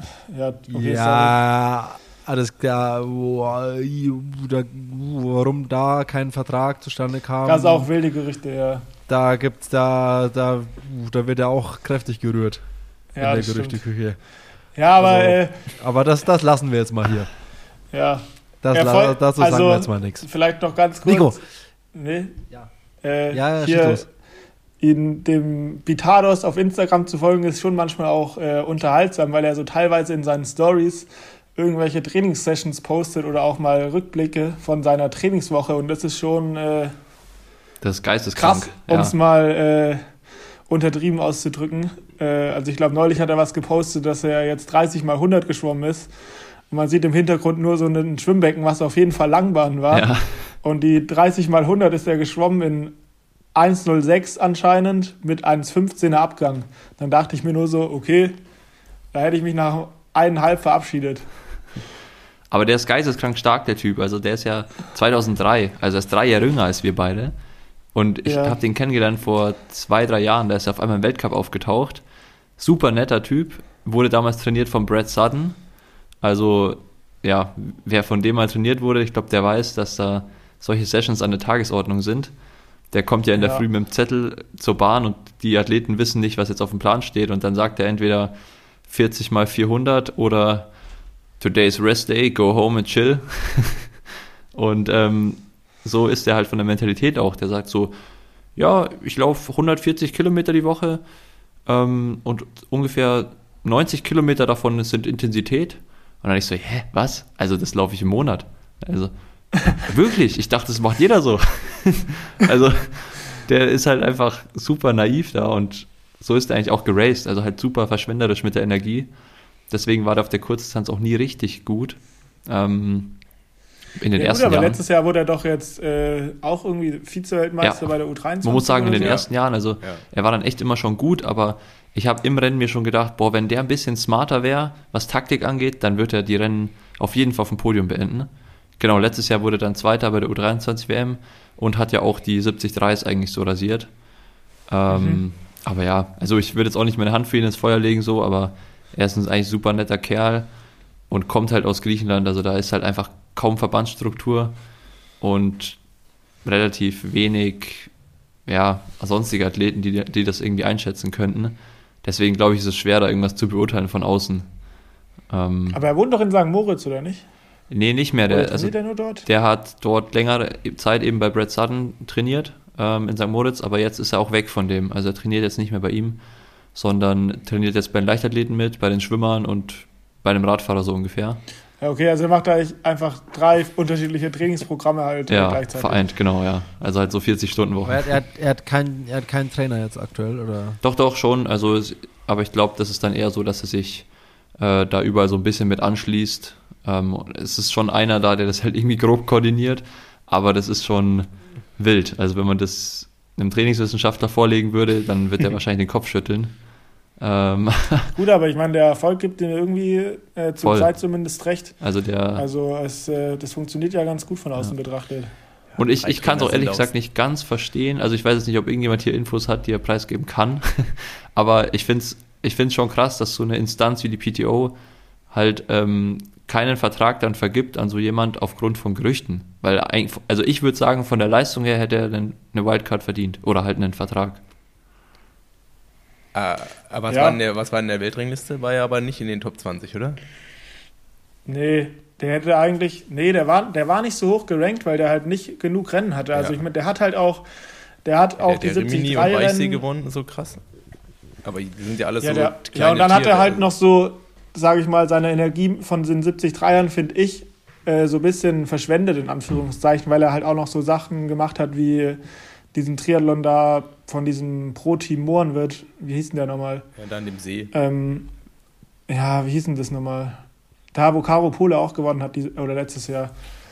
Alles klar. Warum da kein Vertrag zustande kam. Das ist auch wilde Gerüchte, ja. Da wird er auch kräftig gerührt in der Gerüchteküche. Ja, aber aber das lassen wir jetzt mal hier. Ja. Dazu sagen wir jetzt mal nichts. Vielleicht noch ganz kurz. Nico. Nee? Ja, hier in dem Bitados auf Instagram zu folgen, ist schon manchmal auch unterhaltsam, weil er so teilweise in seinen Stories irgendwelche Trainingssessions postet oder auch mal Rückblicke von seiner Trainingswoche und das ist schon das ist geisteskrank. Krass, um es mal untertrieben auszudrücken. Also ich glaube, neulich hat er was gepostet, dass er jetzt 30 mal 100 geschwommen ist. Und man sieht im Hintergrund nur so ein Schwimmbecken, was auf jeden Fall Langbahn war. Ja. Und die 30 mal 100 ist er geschwommen in 1,06 anscheinend mit 1,15er Abgang. Dann dachte ich mir nur so, okay, da hätte ich mich nach 1,5 verabschiedet. Aber der ist geisteskrank stark, der Typ. Also der ist ja 2003, also er ist 3 Jahre jünger als wir beide. Und ich habe den kennengelernt vor 2-3 Jahren, da ist er auf einmal im Weltcup aufgetaucht. Super netter Typ, wurde damals trainiert von Brad Sutton. Also, ja, wer von dem mal trainiert wurde, ich glaube, der weiß, dass da solche Sessions an der Tagesordnung sind. Der kommt ja in der Früh mit dem Zettel zur Bahn und die Athleten wissen nicht, was jetzt auf dem Plan steht. Und dann sagt er entweder 40 mal 400 oder today's rest day, go home and chill. Und so ist er halt von der Mentalität auch. Der sagt so, ja, ich laufe 140 Kilometer die Woche und ungefähr 90 Kilometer davon sind Intensität. Und dann ich so, hä, was? Also das laufe ich im Monat. Also wirklich, ich dachte, das macht jeder so. Also der ist halt einfach super naiv da und so ist er eigentlich auch geraced, also halt super verschwenderisch mit der Energie. Deswegen war der auf der Kurzdistanz auch nie richtig gut. In den ersten aber Jahren. Letztes Jahr wurde er doch jetzt auch irgendwie Vize-Weltmeister bei der U23. Man muss sagen, in den ersten Jahren, also er war dann echt immer schon gut, aber ich habe im Rennen mir schon gedacht, boah, wenn der ein bisschen smarter wäre, was Taktik angeht, dann wird er die Rennen auf jeden Fall auf dem Podium beenden. Genau, letztes Jahr wurde er dann Zweiter bei der U23-WM und hat ja auch die 73s eigentlich so rasiert. Aber ja, also ich würde jetzt auch nicht meine Hand für ihn ins Feuer legen, so, aber er ist eigentlich ein super netter Kerl und kommt halt aus Griechenland, also da ist halt einfach kaum Verbandsstruktur und relativ wenig, ja, sonstige Athleten, die das irgendwie einschätzen könnten. Deswegen glaube ich, ist es schwer, da irgendwas zu beurteilen von außen. Aber er wohnt doch in St. Moritz, oder nicht? Nee, nicht mehr. Der nur dort? Der hat dort längere Zeit eben bei Brad Sutton trainiert, in St. Moritz, aber jetzt ist er auch weg von dem. Also er trainiert jetzt nicht mehr bei ihm, sondern trainiert jetzt bei den Leichtathleten mit, bei den Schwimmern und bei dem Radfahrer so ungefähr. Ja, okay, also er macht da einfach 3 unterschiedliche Trainingsprogramme halt gleichzeitig. Vereint, genau, ja. Also halt so 40-Stunden-Wochen. Er hat keinen Trainer jetzt aktuell, oder? Doch, schon. Also, aber ich glaube, das ist dann eher so, dass er sich da überall so ein bisschen mit anschließt. Es ist schon einer da, der das halt irgendwie grob koordiniert, aber das ist schon wild. Also wenn man das einem Trainingswissenschaftler vorlegen würde, dann wird er wahrscheinlich den Kopf schütteln. Gut, aber ich meine, der Erfolg gibt ihm irgendwie zur Zeit zumindest recht. Also das funktioniert ja ganz gut von außen betrachtet. Und ich kann es auch ehrlich gesagt nicht ganz verstehen. Also ich weiß jetzt nicht, ob irgendjemand hier Infos hat, die er preisgeben kann. Aber ich find's schon krass, dass so eine Instanz wie die PTO halt keinen Vertrag dann vergibt an so jemand aufgrund von Gerüchten. Weil also ich würde sagen, von der Leistung her hätte er eine Wildcard verdient oder halt einen Vertrag. Aber was war in der Weltrangliste? War ja aber nicht in den Top 20, oder? Nee, der hätte eigentlich, der war nicht so hoch gerankt, weil der halt nicht genug Rennen hatte. Also ich meine, der hat die 73 Rennen. Der Rimini gewonnen, so krass. Aber die sind ja alles so kleine Ja, und dann hat er Tiere. halt noch so, sage ich mal, seine Energie von den 73ern, finde ich, so ein bisschen verschwendet, in Anführungszeichen, weil er halt auch noch so Sachen gemacht hat, wie diesen Triathlon da von diesem Pro-Team Mohrenwirt, wie hieß denn der nochmal? Ja, da an dem See. Wie hieß denn das nochmal? Da, wo Caro Pole auch gewonnen hat, letztes Jahr.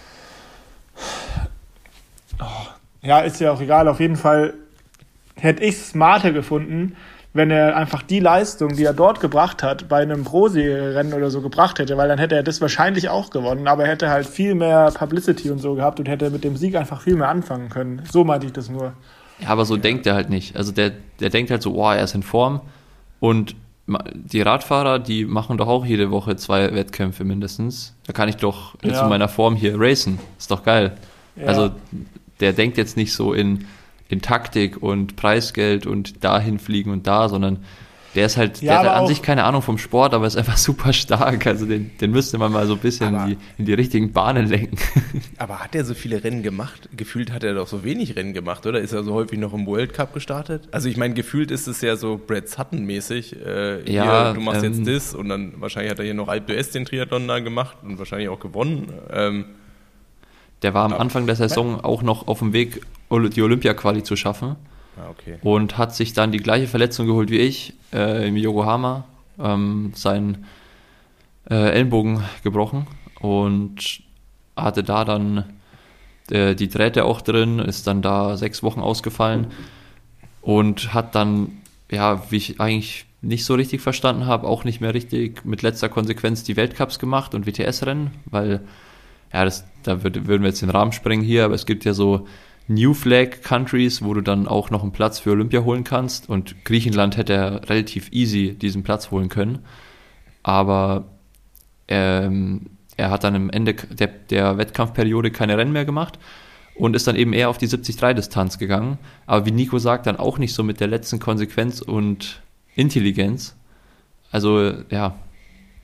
Ja, ist ja auch egal. Auf jeden Fall hätte ich es smarter gefunden, wenn er einfach die Leistung, die er dort gebracht hat, bei einem Pro-Serie-Rennen oder so gebracht hätte, weil dann hätte er das wahrscheinlich auch gewonnen, aber er hätte halt viel mehr Publicity und so gehabt und hätte mit dem Sieg einfach viel mehr anfangen können. So meinte ich das nur. Ja, aber so denkt er halt nicht. Also der denkt halt so, er ist in Form und die Radfahrer, die machen doch auch jede Woche 2 Wettkämpfe mindestens. Da kann ich doch jetzt in meiner Form hier racen. Ist doch geil. Ja. Also der denkt jetzt nicht so in Taktik und Preisgeld und dahin fliegen und da, sondern der ist halt, der hat halt an sich keine Ahnung vom Sport, aber ist einfach super stark. Also den müsste man mal so ein bisschen in die richtigen Bahnen lenken. Aber hat er so viele Rennen gemacht? Gefühlt hat er doch so wenig Rennen gemacht, oder? Ist er so häufig noch im World Cup gestartet? Also ich meine, gefühlt ist es ja so Brad Sutton-mäßig. Du machst jetzt das und dann wahrscheinlich hat er hier noch Alpe d'Huez den Triathlon da gemacht und wahrscheinlich auch gewonnen. Der war am Anfang der Saison auch noch auf dem Weg, die Olympia-Quali zu schaffen. Okay. Und hat sich dann die gleiche Verletzung geholt wie ich im Yokohama, seinen Ellenbogen gebrochen und hatte da dann die Drähte auch drin, ist dann da 6 Wochen ausgefallen und hat dann, wie ich eigentlich nicht so richtig verstanden habe, auch nicht mehr richtig mit letzter Konsequenz die Weltcups gemacht und WTS-Rennen, weil da würden wir jetzt den Rahmen sprengen hier, aber es gibt ja so New Flag Countries, wo du dann auch noch einen Platz für Olympia holen kannst und Griechenland hätte relativ easy diesen Platz holen können, aber er hat dann am Ende der Wettkampfperiode keine Rennen mehr gemacht und ist dann eben eher auf die 73-Distanz gegangen, aber wie Nico sagt, dann auch nicht so mit der letzten Konsequenz und Intelligenz. Also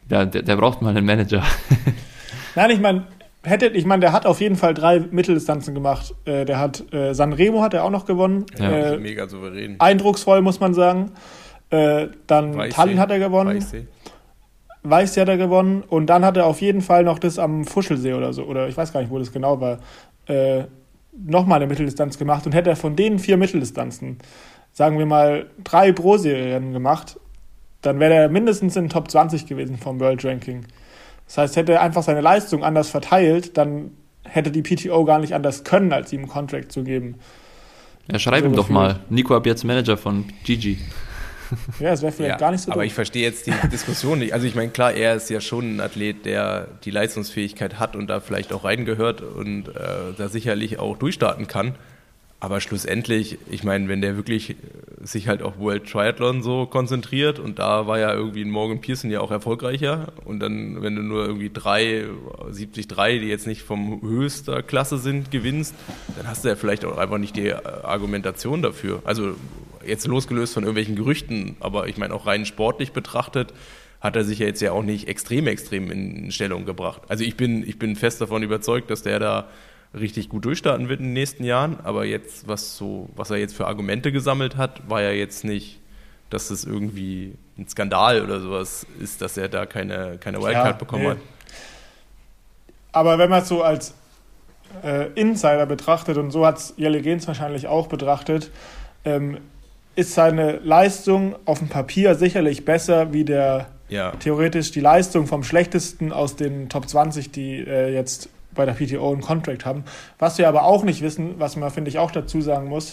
Ja, der braucht mal einen Manager. Nein, ich meine, der hat auf jeden Fall 3 Mitteldistanzen gemacht. Der hat Sanremo hat er auch noch gewonnen. Ja, mega souverän. Eindrucksvoll, muss man sagen. Dann Weißsee. Tallinn hat er gewonnen. Weißsee hat er gewonnen. Und dann hat er auf jeden Fall noch das am Fuschelsee oder so, oder ich weiß gar nicht, wo das genau war, nochmal eine Mitteldistanz gemacht. Und hätte er von den 4 Mitteldistanzen, sagen wir mal, 3 Pro-Serien gemacht, dann wäre er mindestens in den Top 20 gewesen vom World Ranking. Das heißt, hätte er einfach seine Leistung anders verteilt, dann hätte die PTO gar nicht anders können, als ihm einen Contract zu geben. Ja, schreib ihm doch mal. Nico, ab jetzt Manager von Gigi. Ja, das wäre vielleicht gar nicht so aber doof. ich verstehe jetzt die Diskussion nicht. Also ich meine, klar, er ist ja schon ein Athlet, der die Leistungsfähigkeit hat und da vielleicht auch reingehört und da sicherlich auch durchstarten kann. Aber schlussendlich, ich meine, wenn der wirklich sich halt auf World Triathlon so konzentriert und da war ja irgendwie ein Morgan Pearson ja auch erfolgreicher und dann, wenn du nur irgendwie 73, die jetzt nicht vom höchster Klasse sind, gewinnst, dann hast du ja vielleicht auch einfach nicht die Argumentation dafür. Also jetzt losgelöst von irgendwelchen Gerüchten, aber ich meine auch rein sportlich betrachtet, hat er sich ja jetzt ja auch nicht extrem in Stellung gebracht. Also ich bin fest davon überzeugt, dass der da richtig gut durchstarten wird in den nächsten Jahren, aber jetzt, was er jetzt für Argumente gesammelt hat, war ja jetzt nicht, dass es irgendwie ein Skandal oder sowas ist, dass er da keine Wildcard bekommen hat. Aber wenn man es so als Insider betrachtet, und so hat es Jelle Gens wahrscheinlich auch betrachtet, ist seine Leistung auf dem Papier sicherlich besser wie theoretisch die Leistung vom Schlechtesten aus den Top 20, die jetzt bei der PTO einen Contract haben. Was wir aber auch nicht wissen, was man, finde ich, auch dazu sagen muss,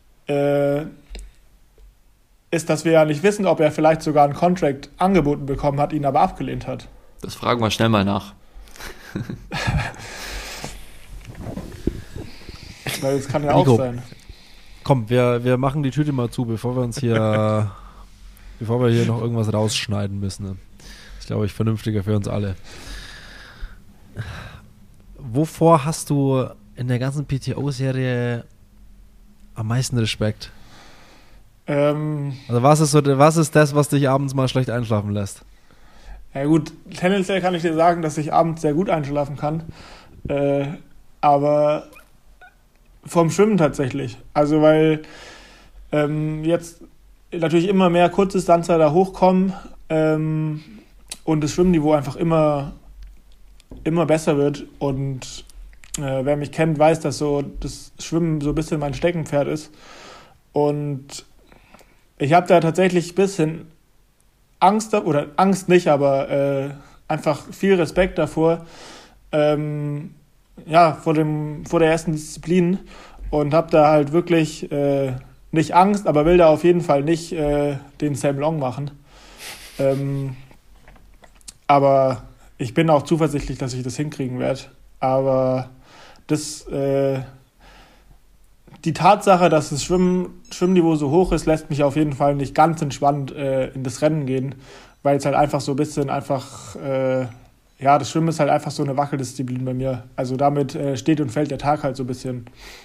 ist, dass wir ja nicht wissen, ob er vielleicht sogar einen Contract angeboten bekommen hat, ihn aber abgelehnt hat. Das fragen wir schnell mal nach. Weil das kann ja Nico, auch sein. Komm, wir machen die Tüte mal zu, bevor wir hier noch irgendwas rausschneiden müssen. Ne? Das ist, glaube ich, vernünftiger für uns alle. Wovor hast du in der ganzen PTO-Serie am meisten Respekt? Also was ist das, was dich abends mal schlecht einschlafen lässt? Ja gut, tendenziell kann ich dir sagen, dass ich abends sehr gut einschlafen kann. Aber vom Schwimmen tatsächlich. Also weil jetzt natürlich immer mehr Kurzdistanzler da hochkommen und das Schwimmniveau einfach immer besser wird. Und wer mich kennt, weiß, dass so das Schwimmen so ein bisschen mein Steckenpferd ist. Und ich habe da tatsächlich ein bisschen Angst nicht, aber einfach viel Respekt davor, vor der ersten Disziplin, und habe da halt wirklich nicht Angst, aber will da auf jeden Fall nicht den Sam Long machen. Aber ich bin auch zuversichtlich, dass ich das hinkriegen werde. Aber die Tatsache, dass das Schwimmniveau so hoch ist, lässt mich auf jeden Fall nicht ganz entspannt in das Rennen gehen, weil es halt einfach so ein bisschen das Schwimmen ist halt einfach so eine Wackeldisziplin bei mir. Also damit steht und fällt der Tag halt so ein bisschen.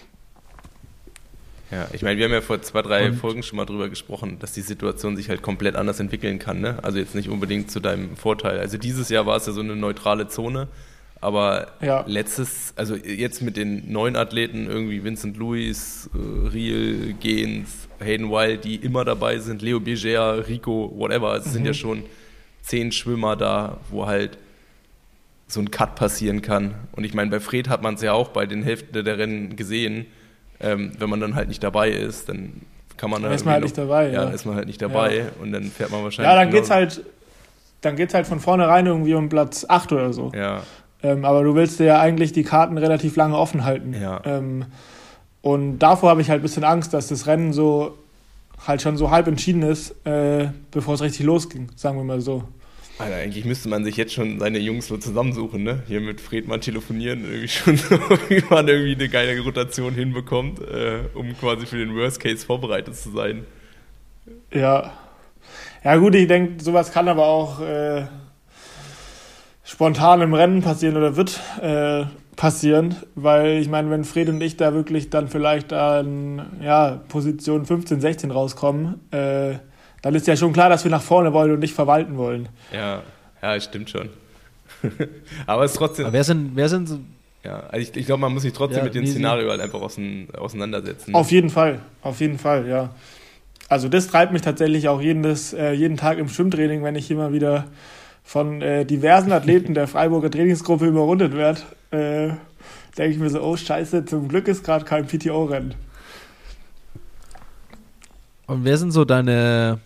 Ja, ich meine, wir haben ja vor 2-3 Folgen schon mal drüber gesprochen, dass die Situation sich halt komplett anders entwickeln kann, ne? Also jetzt nicht unbedingt zu deinem Vorteil. Also dieses Jahr war es ja so eine neutrale Zone, aber also jetzt mit den neuen Athleten, irgendwie Vincent Luis, Riel, Gens, Hayden Wild, die immer dabei sind, Leo Beger, Rico, whatever, es sind ja schon 10 Schwimmer da, wo halt so ein Cut passieren kann. Und ich meine, bei Fred hat man es ja auch bei den Hälften der Rennen gesehen, wenn man dann halt nicht dabei ist, dann kann man dann ist man halt nicht dabei. Ja, ist man halt nicht dabei und dann fährt man wahrscheinlich. Ja, dann geht's halt von vornherein irgendwie um Platz 8 oder so. Ja. Aber du willst dir ja eigentlich die Karten relativ lange offen halten. Ja. Und davor habe ich halt ein bisschen Angst, dass das Rennen so halt schon so halb entschieden ist, bevor es richtig losging, sagen wir mal so. Alter, eigentlich müsste man sich jetzt schon seine Jungs so zusammensuchen, ne? Hier mit Fred mal telefonieren, irgendwie schon so, wie man irgendwie eine geile Rotation hinbekommt, um quasi für den Worst Case vorbereitet zu sein. Ja. Ja gut, ich denke, sowas kann aber auch spontan im Rennen passieren oder wird passieren, weil ich meine, wenn Fred und ich da wirklich dann vielleicht an Position 15, 16 rauskommen, dann ist ja schon klar, dass wir nach vorne wollen und nicht verwalten wollen. Ja. Ja, stimmt schon. Aber es ist trotzdem... Aber wer sind so... Ja, also ich glaube, man muss sich trotzdem mit dem Szenario halt einfach auseinandersetzen. Auf jeden Fall, ja. Also das treibt mich tatsächlich auch jeden Tag im Schwimmtraining, wenn ich immer wieder von diversen Athleten der Freiburger Trainingsgruppe überrundet werde, denke ich mir so, oh scheiße, zum Glück ist gerade kein PTO-Rennen. Und wer sind so deine,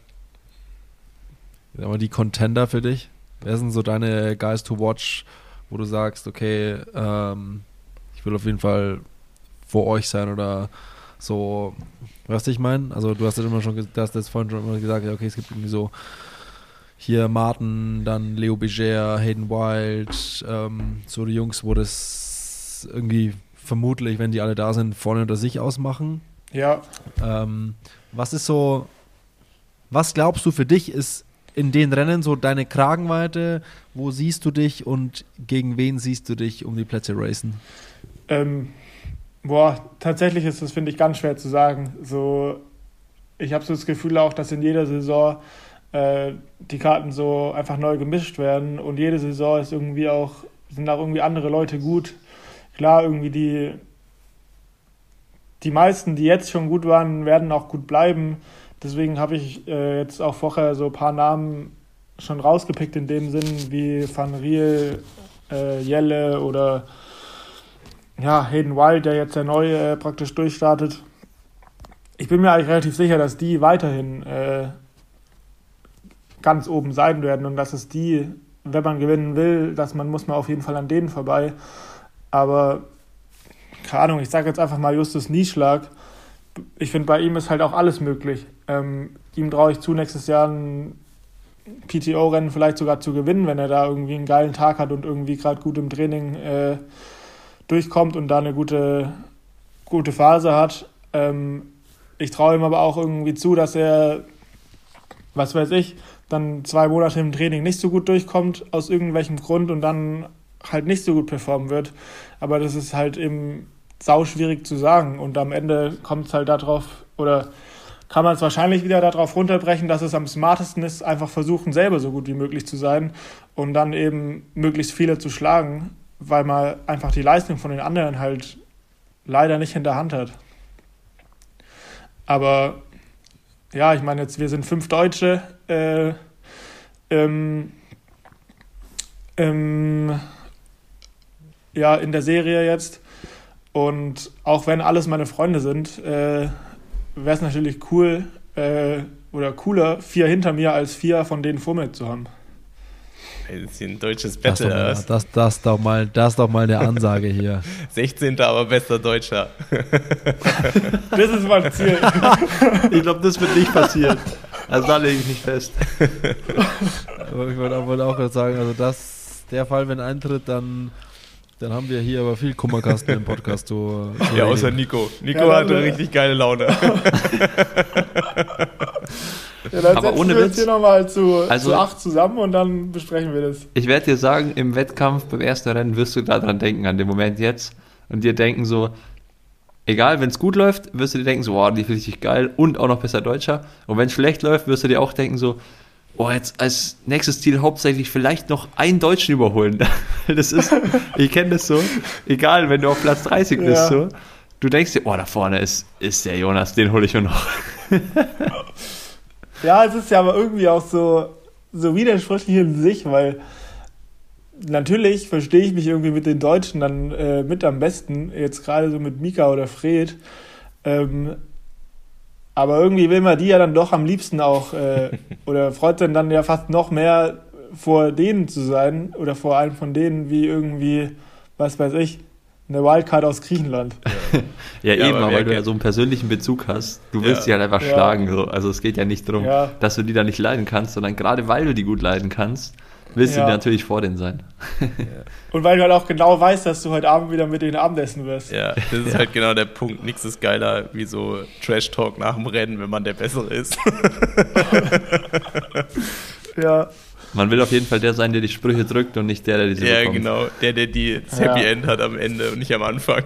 die Contender für dich? Wer sind so deine Guys to watch, wo du sagst, okay, ich will auf jeden Fall vor euch sein oder so, weißt du, ich meine? Also du hast jetzt vorhin schon immer gesagt, okay, es gibt irgendwie so hier Martin, dann Leo Beger, Hayden Wild, so die Jungs, wo das irgendwie vermutlich, wenn die alle da sind, vorne unter sich ausmachen. Ja. Was glaubst du für dich ist in den Rennen so deine Kragenweite? Wo siehst du dich und gegen wen siehst du dich um die Plätze racen? Tatsächlich ist das, finde ich, ganz schwer zu sagen. So, ich habe so das Gefühl auch, dass in jeder Saison die Karten so einfach neu gemischt werden und jede Saison sind auch irgendwie andere Leute gut. Klar, irgendwie die meisten, die jetzt schon gut waren, werden auch gut bleiben. Deswegen habe ich jetzt auch vorher so ein paar Namen schon rausgepickt in dem Sinn, wie Van Riel, Jelle oder Hayden Wild, der jetzt der neue praktisch durchstartet. Ich bin mir eigentlich relativ sicher, dass die weiterhin ganz oben sein werden und dass es die, wenn man gewinnen will, muss man auf jeden Fall an denen vorbei. Aber keine Ahnung, ich sage jetzt einfach mal Justus Nieschlag. Ich finde, bei ihm ist halt auch alles möglich. Ihm traue ich zu, nächstes Jahr ein PTO-Rennen vielleicht sogar zu gewinnen, wenn er da irgendwie einen geilen Tag hat und irgendwie gerade gut im Training durchkommt und da eine gute Phase hat. Ich traue ihm aber auch irgendwie zu, dass er, was weiß ich, dann 2 Monate im Training nicht so gut durchkommt aus irgendwelchem Grund und dann halt nicht so gut performen wird. Aber das ist halt eben sauschwierig zu sagen. Und am Ende kommt es halt darauf, oder kann man es wahrscheinlich wieder darauf runterbrechen, dass es am smartesten ist, einfach versuchen, selber so gut wie möglich zu sein und dann eben möglichst viele zu schlagen, weil man einfach die Leistung von den anderen halt leider nicht in der Hand hat. Aber ja, ich meine jetzt, wir sind 5 Deutsche in der Serie jetzt. Und auch wenn alles meine Freunde sind, wäre es natürlich cool oder cooler, 4 hinter mir als 4 von denen vor mir zu haben. Das ist hier ein deutsches Battle. Das ist doch mal eine Ansage hier. 16. aber bester Deutscher. Das ist mein Ziel. Ich glaube, das wird nicht passieren. Also da lege ich mich fest. Aber ich wollte auch sagen, also der Fall, wenn eintritt, dann haben wir hier aber viel Kummerkasten im Podcast. Ja, außer Nico. Nico hat eine richtig geile Laune. Ja, dann aber ohne Witz, wir uns hier nochmal zu 8 zusammen und dann besprechen wir das. Ich werde dir sagen, im Wettkampf, beim ersten Rennen wirst du daran denken, an den Moment jetzt. Und dir denken so, egal, wenn es gut läuft, wirst du dir denken so, wow, die ist richtig geil und auch noch besser Deutscher. Und wenn es schlecht läuft, wirst du dir auch denken so, oh, jetzt als nächstes Ziel hauptsächlich vielleicht noch einen Deutschen überholen. Das ist, ich kenne das so, egal, wenn du auf Platz 30 bist, so, du denkst dir, oh, da vorne ist der Jonas, den hole ich mir noch. Ja, es ist ja aber irgendwie auch so widersprüchlich in sich, weil natürlich verstehe ich mich irgendwie mit den Deutschen dann mit am besten, jetzt gerade so mit Mika oder Fred, aber irgendwie will man die ja dann doch am liebsten auch, oder freut sich dann ja fast noch mehr vor denen zu sein oder vor einem von denen wie irgendwie, was weiß ich, eine Wildcard aus Griechenland. Ja, eben, aber weil du ja so einen persönlichen Bezug hast. Du willst die halt einfach schlagen. So. Also es geht ja nicht darum, dass du die da nicht leiden kannst, sondern gerade weil du die gut leiden kannst, willst du natürlich vor denen sein. Und weil du halt auch genau weißt, dass du heute Abend wieder mit denen Abendessen wirst. Ja, das ist halt genau der Punkt. Nichts ist geiler wie so Trash-Talk nach dem Rennen, wenn man der Bessere ist. Ja. Man will auf jeden Fall der sein, der die Sprüche drückt und nicht der die sie bekommt. Ja, genau. Der das Happy End hat am Ende und nicht am Anfang.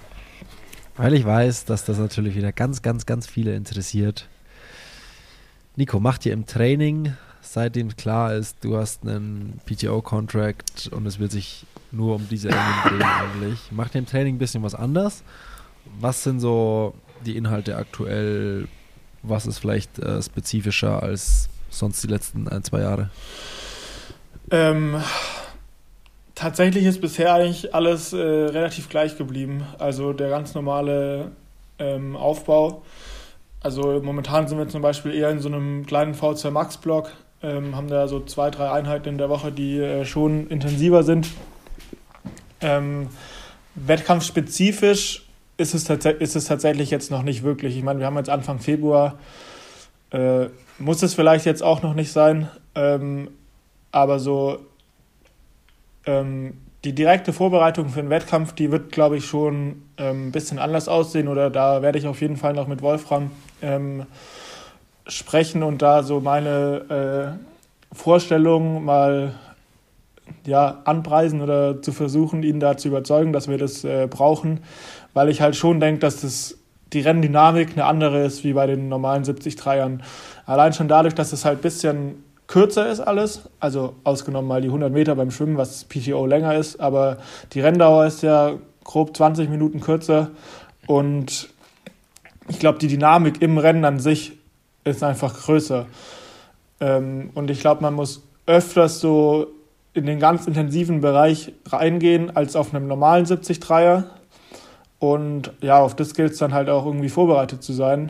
Weil ich weiß, dass das natürlich wieder ganz, ganz, ganz viele interessiert. Nico, macht ihr im Training, seitdem klar ist, du hast einen PTO-Contract und es wird sich nur um diese Enden drehen eigentlich, macht ihr im Training ein bisschen was anders? Was sind so die Inhalte aktuell? Was ist vielleicht spezifischer als sonst die letzten 1-2 Jahre? Tatsächlich ist bisher eigentlich alles relativ gleich geblieben. Also der ganz normale Aufbau. Also momentan sind wir zum Beispiel eher in so einem kleinen V2 Max-Block, haben da so 2-3 Einheiten in der Woche, die schon intensiver sind. Wettkampfspezifisch ist es tatsächlich jetzt noch nicht wirklich. Ich meine, wir haben jetzt Anfang Februar, muss es vielleicht jetzt auch noch nicht sein, aber so die direkte Vorbereitung für einen Wettkampf, die wird, glaube ich, schon ein bisschen anders aussehen, oder da werde ich auf jeden Fall noch mit Wolfram sprechen und da so meine Vorstellungen mal anpreisen oder zu versuchen, ihn da zu überzeugen, dass wir das brauchen, weil ich halt schon denke, dass die Renndynamik eine andere ist wie bei den normalen 73ern. Allein schon dadurch, dass es halt ein bisschen kürzer ist alles, also ausgenommen mal die 100 Meter beim Schwimmen, was PTO länger ist, aber die Renndauer ist ja grob 20 Minuten kürzer und ich glaube, die Dynamik im Rennen an sich ist einfach größer. Und ich glaube, man muss öfters so in den ganz intensiven Bereich reingehen als auf einem normalen 73er. Und ja, auf das gilt es dann halt auch irgendwie vorbereitet zu sein.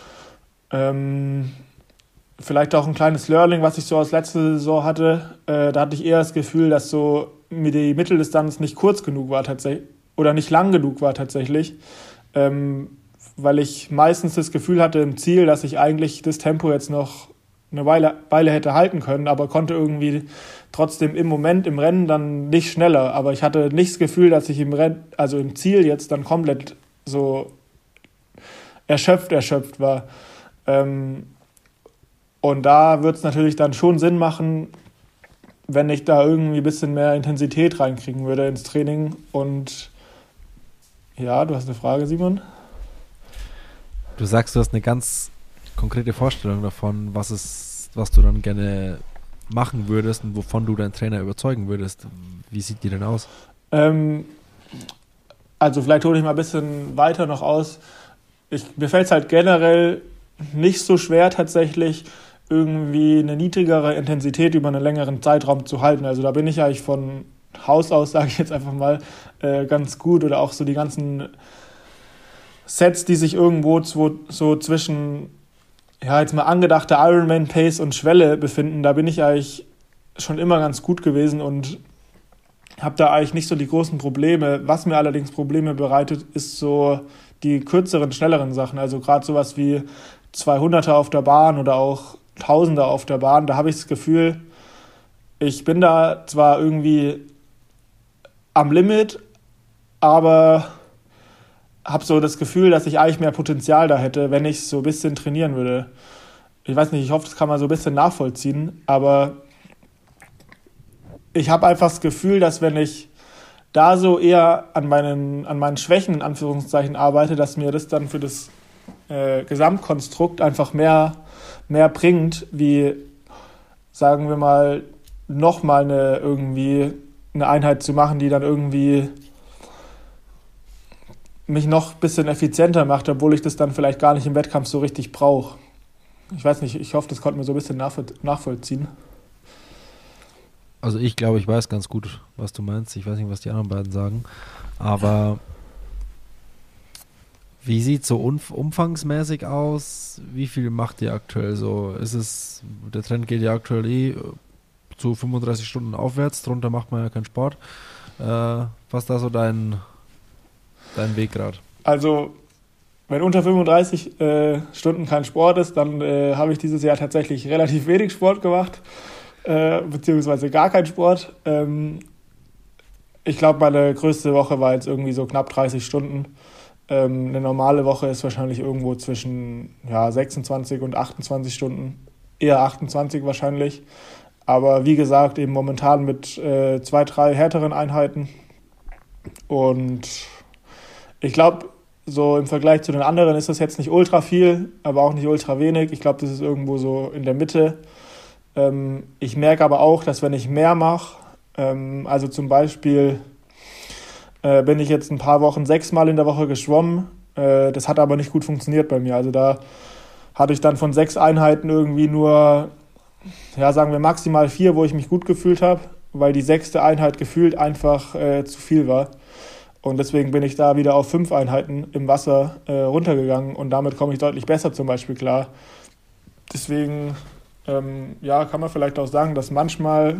Vielleicht auch ein kleines Learning, was ich so aus letzter Saison hatte. Da hatte ich eher das Gefühl, dass so mir die Mitteldistanz nicht kurz genug war tatsächlich oder nicht lang genug war tatsächlich. Weil ich meistens das Gefühl hatte im Ziel, dass ich eigentlich das Tempo jetzt noch eine Weile hätte halten können, aber konnte irgendwie trotzdem im Moment im Rennen dann nicht schneller. Aber ich hatte nicht das Gefühl, dass ich im Rennen, also im Ziel jetzt dann komplett so erschöpft war. Und da wird es natürlich dann schon Sinn machen, wenn ich da irgendwie ein bisschen mehr Intensität reinkriegen würde ins Training. Und ja, du hast eine Frage, Simon? Du sagst, du hast eine ganz konkrete Vorstellung davon, was du dann gerne machen würdest und wovon du deinen Trainer überzeugen würdest. Wie sieht die denn aus? Also vielleicht hole ich mal ein bisschen weiter noch aus. Mir fällt es halt generell nicht so schwer tatsächlich, irgendwie eine niedrigere Intensität über einen längeren Zeitraum zu halten. Also da bin ich eigentlich von Haus aus, sage ich jetzt einfach mal, ganz gut. Oder auch so die ganzen Sets, die sich irgendwo so zwischen, ja, jetzt mal angedachte Ironman-Pace und Schwelle befinden, da bin ich eigentlich schon immer ganz gut gewesen und habe da eigentlich nicht so die großen Probleme. Was mir allerdings Probleme bereitet, ist so die kürzeren, schnelleren Sachen. Also gerade sowas wie 200er auf der Bahn oder auch 1000er auf der Bahn. Da habe ich das Gefühl, ich bin da zwar irgendwie am Limit, aber habe so das Gefühl, dass ich eigentlich mehr Potenzial da hätte, wenn ich so ein bisschen trainieren würde. Ich weiß nicht, ich hoffe, das kann man so ein bisschen nachvollziehen, aber ich habe einfach das Gefühl, dass wenn ich da so eher an meinen Schwächen in Anführungszeichen arbeite, dass mir das dann für das Gesamtkonstrukt einfach mehr bringt, wie, sagen wir mal, nochmal eine Einheit zu machen, die dann irgendwie mich noch ein bisschen effizienter macht, obwohl ich das dann vielleicht gar nicht im Wettkampf so richtig brauche. Ich weiß nicht, ich hoffe, das konnte man so ein bisschen nachvollziehen. Also ich glaube, ich weiß ganz gut, was du meinst. Ich weiß nicht, was die anderen beiden sagen. Aber wie sieht es so umfangsmäßig aus? Wie viel macht ihr aktuell so? Der Trend geht ja aktuell zu 35 Stunden aufwärts, drunter macht man ja keinen Sport. Was ist da so dein Weg gerade? Also, wenn unter 35 Stunden kein Sport ist, dann habe ich dieses Jahr tatsächlich relativ wenig Sport gemacht, beziehungsweise gar keinen Sport. Ich glaube, meine größte Woche war jetzt irgendwie so knapp 30 Stunden. Eine normale Woche ist wahrscheinlich irgendwo zwischen 26 und 28 Stunden. Eher 28 wahrscheinlich. Aber wie gesagt, eben momentan mit 2-3 härteren Einheiten. Und ich glaube, so im Vergleich zu den anderen ist das jetzt nicht ultra viel, aber auch nicht ultra wenig. Ich glaube, das ist irgendwo so in der Mitte. Ich merke aber auch, dass wenn ich mehr mache, also zum Beispiel bin ich jetzt ein paar Wochen 6-mal in der Woche geschwommen. Das hat aber nicht gut funktioniert bei mir. Also da hatte ich dann von 6 Einheiten irgendwie nur, ja, sagen wir maximal 4, wo ich mich gut gefühlt habe, weil die 6. Einheit gefühlt einfach zu viel war. Und deswegen bin ich da wieder auf 5 Einheiten im Wasser runtergegangen und damit komme ich deutlich besser zum Beispiel klar. Deswegen, kann man vielleicht auch sagen, dass manchmal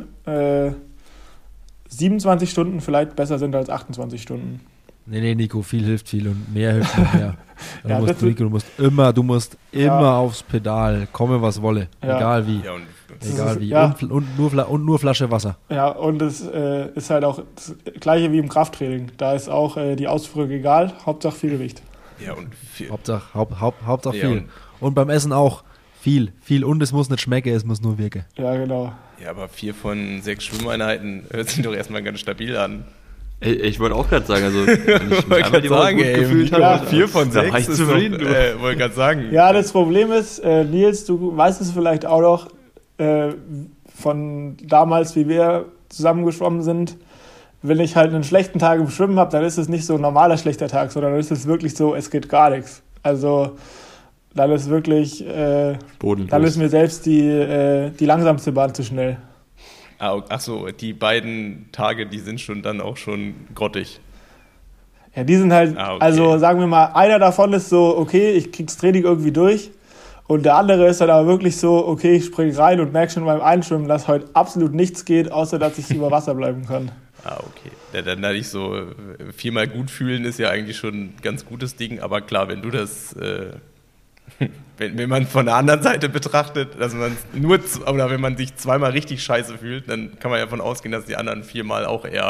27 Stunden vielleicht besser sind als 28 Stunden. Nee, Nico, viel hilft viel und mehr hilft noch mehr. Du musst immer aufs Pedal, komme was wolle, egal wie. Ja, egal wie. Ja. Und nur Flasche Wasser. Ja, und es ist halt auch das Gleiche wie im Krafttraining. Da ist auch die Ausführung egal, Hauptsache viel Gewicht. Ja, und viel. Hauptsache viel. Und beim Essen auch viel. Und es muss nicht schmecken, es muss nur wirken. Ja, genau. Ja, aber 4 von 6 Schwimmeinheiten hört sich doch erstmal ganz stabil an. Ich wollte auch gerade sagen, also wenn ich mich einmal die Woche gut gefühlt habe, ja, 4 von 6 war ich zufrieden. Wollte gerade sagen. Ja, das Problem ist, Nils, du weißt es vielleicht auch noch, von damals, wie wir zusammengeschwommen sind, wenn ich halt einen schlechten Tag im Schwimmen habe, dann ist es nicht so ein normaler schlechter Tag, sondern dann ist es wirklich so, es geht gar nichts. Also dann ist wirklich, dann ist mir selbst die langsamste Bahn zu schnell. Ach so, die beiden Tage, die sind dann auch schon grottig. Ja, die sind halt, okay. Also sagen wir mal, einer davon ist so, okay, ich krieg's Training irgendwie durch. Und der andere ist dann aber wirklich so, okay, ich springe rein und merke schon beim Einschwimmen, dass heute absolut nichts geht, außer dass ich über Wasser bleiben kann. Okay. Ja, dann hatte ich so, 4-mal gut fühlen ist ja eigentlich schon ein ganz gutes Ding. Aber klar, wenn du das... Wenn man von der anderen Seite betrachtet, dass man oder wenn man sich 2-mal richtig scheiße fühlt, dann kann man ja davon ausgehen, dass die anderen 4-mal auch eher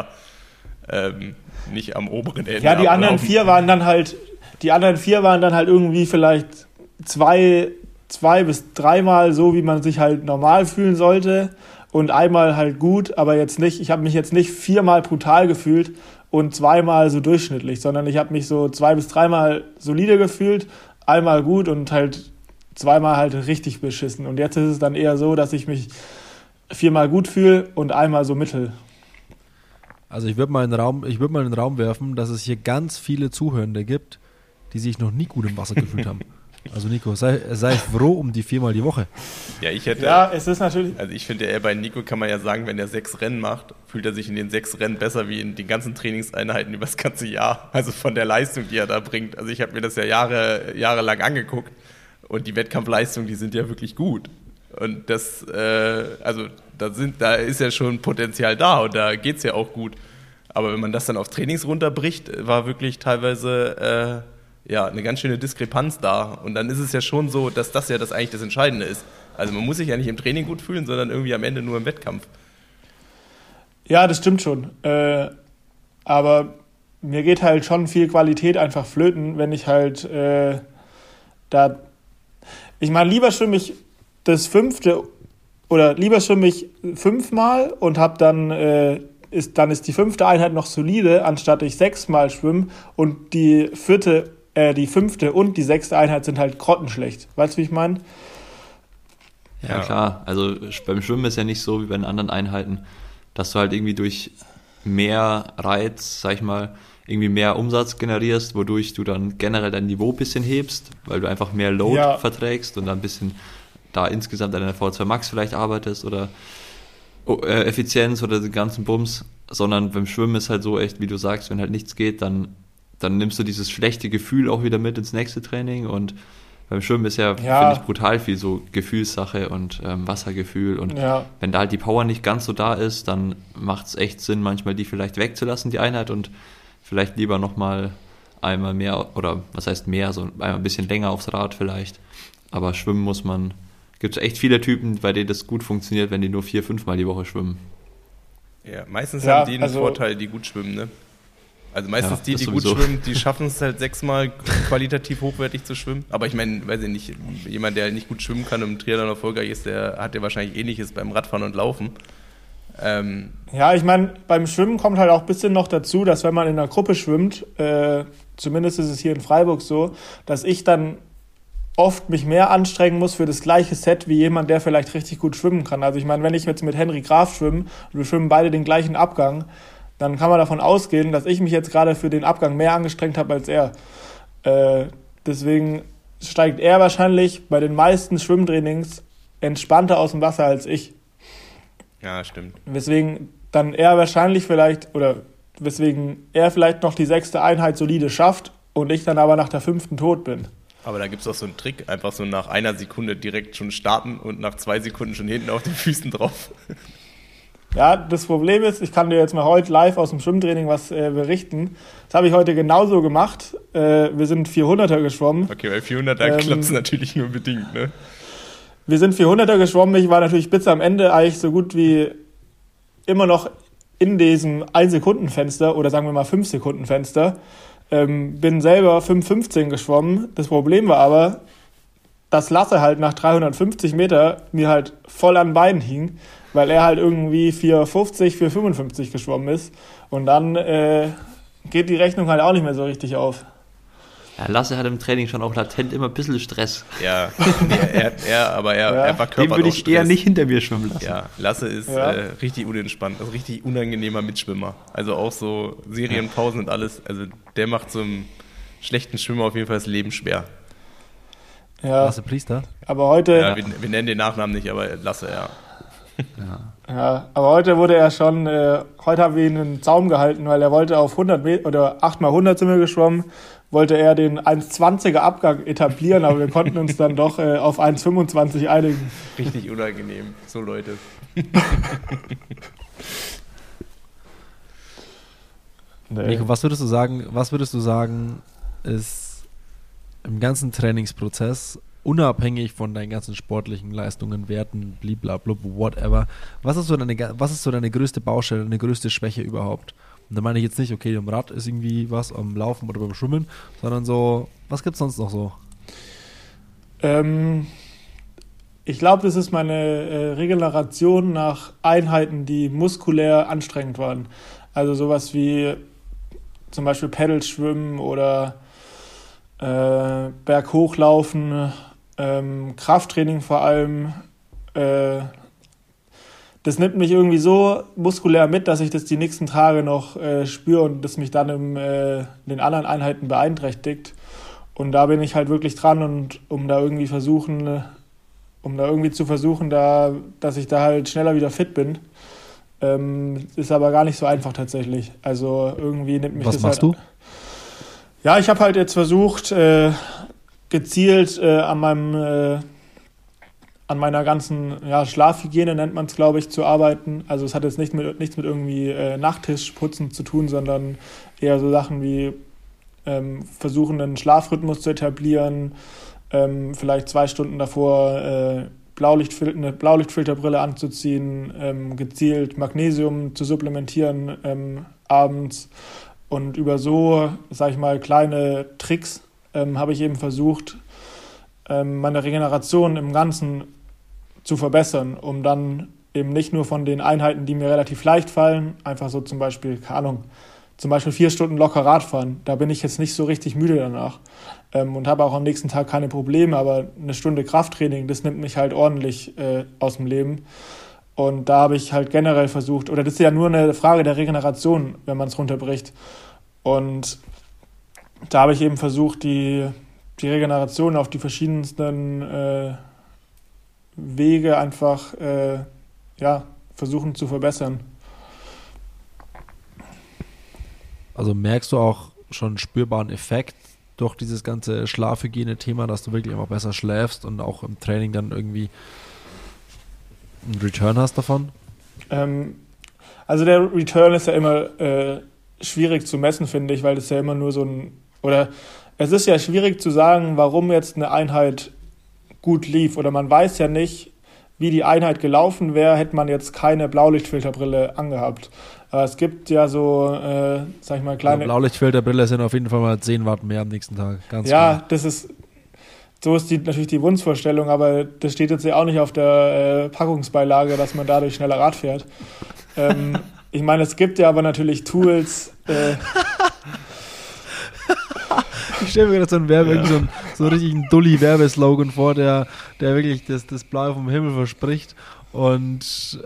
nicht am oberen Ende. Ja, die anderen 4 waren dann halt irgendwie vielleicht 2 bis 3-mal so, wie man sich halt normal fühlen sollte und einmal halt gut, aber jetzt nicht, ich habe mich jetzt nicht 4-mal brutal gefühlt und 2-mal so durchschnittlich, sondern ich habe mich so 2 bis 3-mal solide gefühlt, einmal gut und halt 2-mal halt richtig beschissen. Und jetzt ist es dann eher so, dass ich mich 4-mal gut fühle und einmal so mittel. Also ich würde mal in den Raum werfen, dass es hier ganz viele Zuhörende gibt, die sich noch nie gut im Wasser gefühlt haben. Also Nico, sei froh um die 4-mal die Woche. Ja, es ist natürlich... Also ich finde ja, bei Nico kann man ja sagen, wenn er 6 Rennen macht, fühlt er sich in den 6 Rennen besser wie in den ganzen Trainingseinheiten über das ganze Jahr. Also von der Leistung, die er da bringt. Also ich habe mir das ja jahrelang angeguckt und die Wettkampfleistungen, die sind ja wirklich gut. Und das, da ist ja schon Potenzial da und da geht's ja auch gut. Aber wenn man das dann auf Trainings runterbricht, war wirklich teilweise... eine ganz schöne Diskrepanz da. Und dann ist es ja schon so, dass das ja eigentlich das Entscheidende ist. Also man muss sich ja nicht im Training gut fühlen, sondern irgendwie am Ende nur im Wettkampf. Ja, das stimmt schon. Aber mir geht halt schon viel Qualität einfach flöten, wenn ich halt ich meine, lieber schwimme ich das 5. oder lieber schwimme ich 5-mal und habe dann ist die 5. Einheit noch solide, anstatt ich 6-mal schwimme und die 5. und die 6. Einheit sind halt grottenschlecht. Weißt du, wie ich meine? Ja, klar. Also beim Schwimmen ist ja nicht so wie bei den anderen Einheiten, dass du halt irgendwie durch mehr Reiz, sag ich mal, irgendwie mehr Umsatz generierst, wodurch du dann generell dein Niveau ein bisschen hebst, weil du einfach mehr Load verträgst und dann ein bisschen da insgesamt an der V2 Max vielleicht arbeitest oder Effizienz oder den ganzen Bums, sondern beim Schwimmen ist halt so echt, wie du sagst, wenn halt nichts geht, dann nimmst du dieses schlechte Gefühl auch wieder mit ins nächste Training und beim Schwimmen ist ja. Finde ich, brutal viel so Gefühlssache und Wassergefühl und wenn da halt die Power nicht ganz so da ist, dann macht es echt Sinn, manchmal die vielleicht wegzulassen, die Einheit und vielleicht lieber nochmal einmal mehr oder was heißt mehr, so einmal ein bisschen länger aufs Rad vielleicht, aber schwimmen gibt es echt viele Typen, bei denen das gut funktioniert, wenn die nur 4-5 Mal die Woche schwimmen. Ja, meistens haben die einen Vorteil, die gut schwimmen, ne? Also meistens die gut schwimmen, die schaffen es halt 6-mal qualitativ hochwertig zu schwimmen. Aber ich meine, weiß ich nicht, jemand, der nicht gut schwimmen kann und im Triathlon erfolgreich ist, der hat ja wahrscheinlich Ähnliches beim Radfahren und Laufen. Ja, ich meine, beim Schwimmen kommt halt auch ein bisschen noch dazu, dass wenn man in einer Gruppe schwimmt, zumindest ist es hier in Freiburg so, dass ich dann oft mich mehr anstrengen muss für das gleiche Set wie jemand, der vielleicht richtig gut schwimmen kann. Also ich meine, wenn ich jetzt mit Henry Graf schwimme und wir schwimmen beide den gleichen Abgang, dann kann man davon ausgehen, dass ich mich jetzt gerade für den Abgang mehr angestrengt habe als er. Deswegen steigt er wahrscheinlich bei den meisten Schwimmtrainings entspannter aus dem Wasser als ich. Ja, stimmt. Weswegen dann er wahrscheinlich vielleicht, oder weswegen er vielleicht noch die 6. Einheit solide schafft und ich dann aber nach der 5. tot bin. Aber da gibt es auch so einen Trick, einfach so nach 1 Sekunde direkt schon starten und nach 2 Sekunden schon hinten auf den Füßen drauf. Ja, das Problem ist, ich kann dir jetzt mal heute live aus dem Schwimmtraining was berichten. Das habe ich heute genauso gemacht. Wir sind 400er geschwommen. Okay, bei 400er klappt es natürlich nur bedingt, ne? Wir sind 400er geschwommen. Ich war natürlich bis am Ende eigentlich so gut wie immer noch in diesem 1-Sekunden-Fenster oder sagen wir mal 5-Sekunden-Fenster. Bin selber 5,15 geschwommen. Das Problem war aber, dass Lasse halt nach 350 Meter mir halt voll an Beinen hing, weil er halt irgendwie 4,50, 4,55 geschwommen ist. Und dann geht die Rechnung halt auch nicht mehr so richtig auf. Ja, Lasse hat im Training schon auch latent immer ein bisschen Stress. Ja, er war körperlich. Den würde ich eher nicht hinter mir schwimmen lassen. Ja, Lasse ist richtig unentspannt, also richtig unangenehmer Mitschwimmer. Also auch so Serienpausen und alles. Also der macht so einem schlechten Schwimmer auf jeden Fall das Leben schwer. Ja. Lasse Priester? Aber heute... Ja, wir nennen den Nachnamen nicht, aber Lasse, ja. Ja, aber heute wurde er schon, heute haben wir ihn in den Zaum gehalten, weil er wollte auf 100 Meter, oder 8x100 sind wir geschwommen, wollte er den 1,20er Abgang etablieren, aber wir konnten uns dann doch auf 1,25 einigen. Richtig unangenehm, so Leute. Nico, was würdest du sagen, ist im ganzen Trainingsprozess, unabhängig von deinen ganzen sportlichen Leistungen, Werten, blablabla, whatever, was ist so deine größte Baustelle, deine größte Schwäche überhaupt? Und da meine ich jetzt nicht, okay, am Rad ist irgendwie was, am Laufen oder beim Schwimmen, sondern so, was gibt's sonst noch so? Ich glaube, das ist meine Regeneration nach Einheiten, die muskulär anstrengend waren. Also sowas wie zum Beispiel Pedalschwimmen oder Berghochlaufen, Krafttraining vor allem. Das nimmt mich irgendwie so muskulär mit, dass ich das die nächsten Tage noch spüre und das mich dann in den anderen Einheiten beeinträchtigt. Und da bin ich halt wirklich dran und um da irgendwie zu versuchen, dass ich da halt schneller wieder fit bin. Ist aber gar nicht so einfach tatsächlich. Also irgendwie nimmt mich Was das machst halt... du? Ja, ich habe halt jetzt versucht, gezielt an meiner ganzen Schlafhygiene, nennt man es, glaube ich, zu arbeiten. Also es hat jetzt nichts mit irgendwie Nachttischputzen zu tun, sondern eher so Sachen wie versuchen, einen Schlafrhythmus zu etablieren, vielleicht 2 Stunden davor eine Blaulichtfilterbrille anzuziehen, gezielt Magnesium zu supplementieren abends. Und über so, sag ich mal, kleine Tricks habe ich eben versucht, meine Regeneration im Ganzen zu verbessern, um dann eben nicht nur von den Einheiten, die mir relativ leicht fallen, einfach so zum Beispiel 4 Stunden locker Radfahren, da bin ich jetzt nicht so richtig müde danach und habe auch am nächsten Tag keine Probleme, aber 1 Stunde Krafttraining, das nimmt mich halt ordentlich aus dem Leben. Und da habe ich halt generell versucht, oder das ist ja nur eine Frage der Regeneration, wenn man es runterbricht. Und da habe ich eben versucht, die Regeneration auf die verschiedensten Wege einfach versuchen zu verbessern. Also merkst du auch schon einen spürbaren Effekt durch dieses ganze Schlafhygiene-Thema, dass du wirklich immer besser schläfst und auch im Training dann irgendwie einen Return hast davon? Also der Return ist ja immer schwierig zu messen, finde ich, weil das ja immer nur es ist ja schwierig zu sagen, warum jetzt eine Einheit gut lief, oder man weiß ja nicht, wie die Einheit gelaufen wäre, hätte man jetzt keine Blaulichtfilterbrille angehabt. Aber es gibt ja so, sag ich mal, kleine... Blaulichtfilterbrille sind auf jeden Fall mal 10 Watt mehr am nächsten Tag. Ganz klar. So ist natürlich die Wunschvorstellung, aber das steht jetzt ja auch nicht auf der Packungsbeilage, dass man dadurch schneller Rad fährt. Ich meine, es gibt ja aber natürlich Tools. Ich stelle mir gerade so einen richtigen Dulli-Werbeslogan vor, der wirklich das Blaue vom Himmel verspricht. Und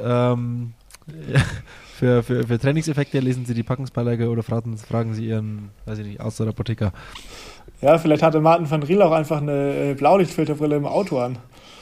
für Trainingseffekte lesen Sie die Packungsbeilage oder fragen Sie Ihren, weiß ich nicht, Arzt oder Apotheker. Ja, vielleicht hatte Martin van Riel auch einfach eine Blaulichtfilterbrille im Auto an.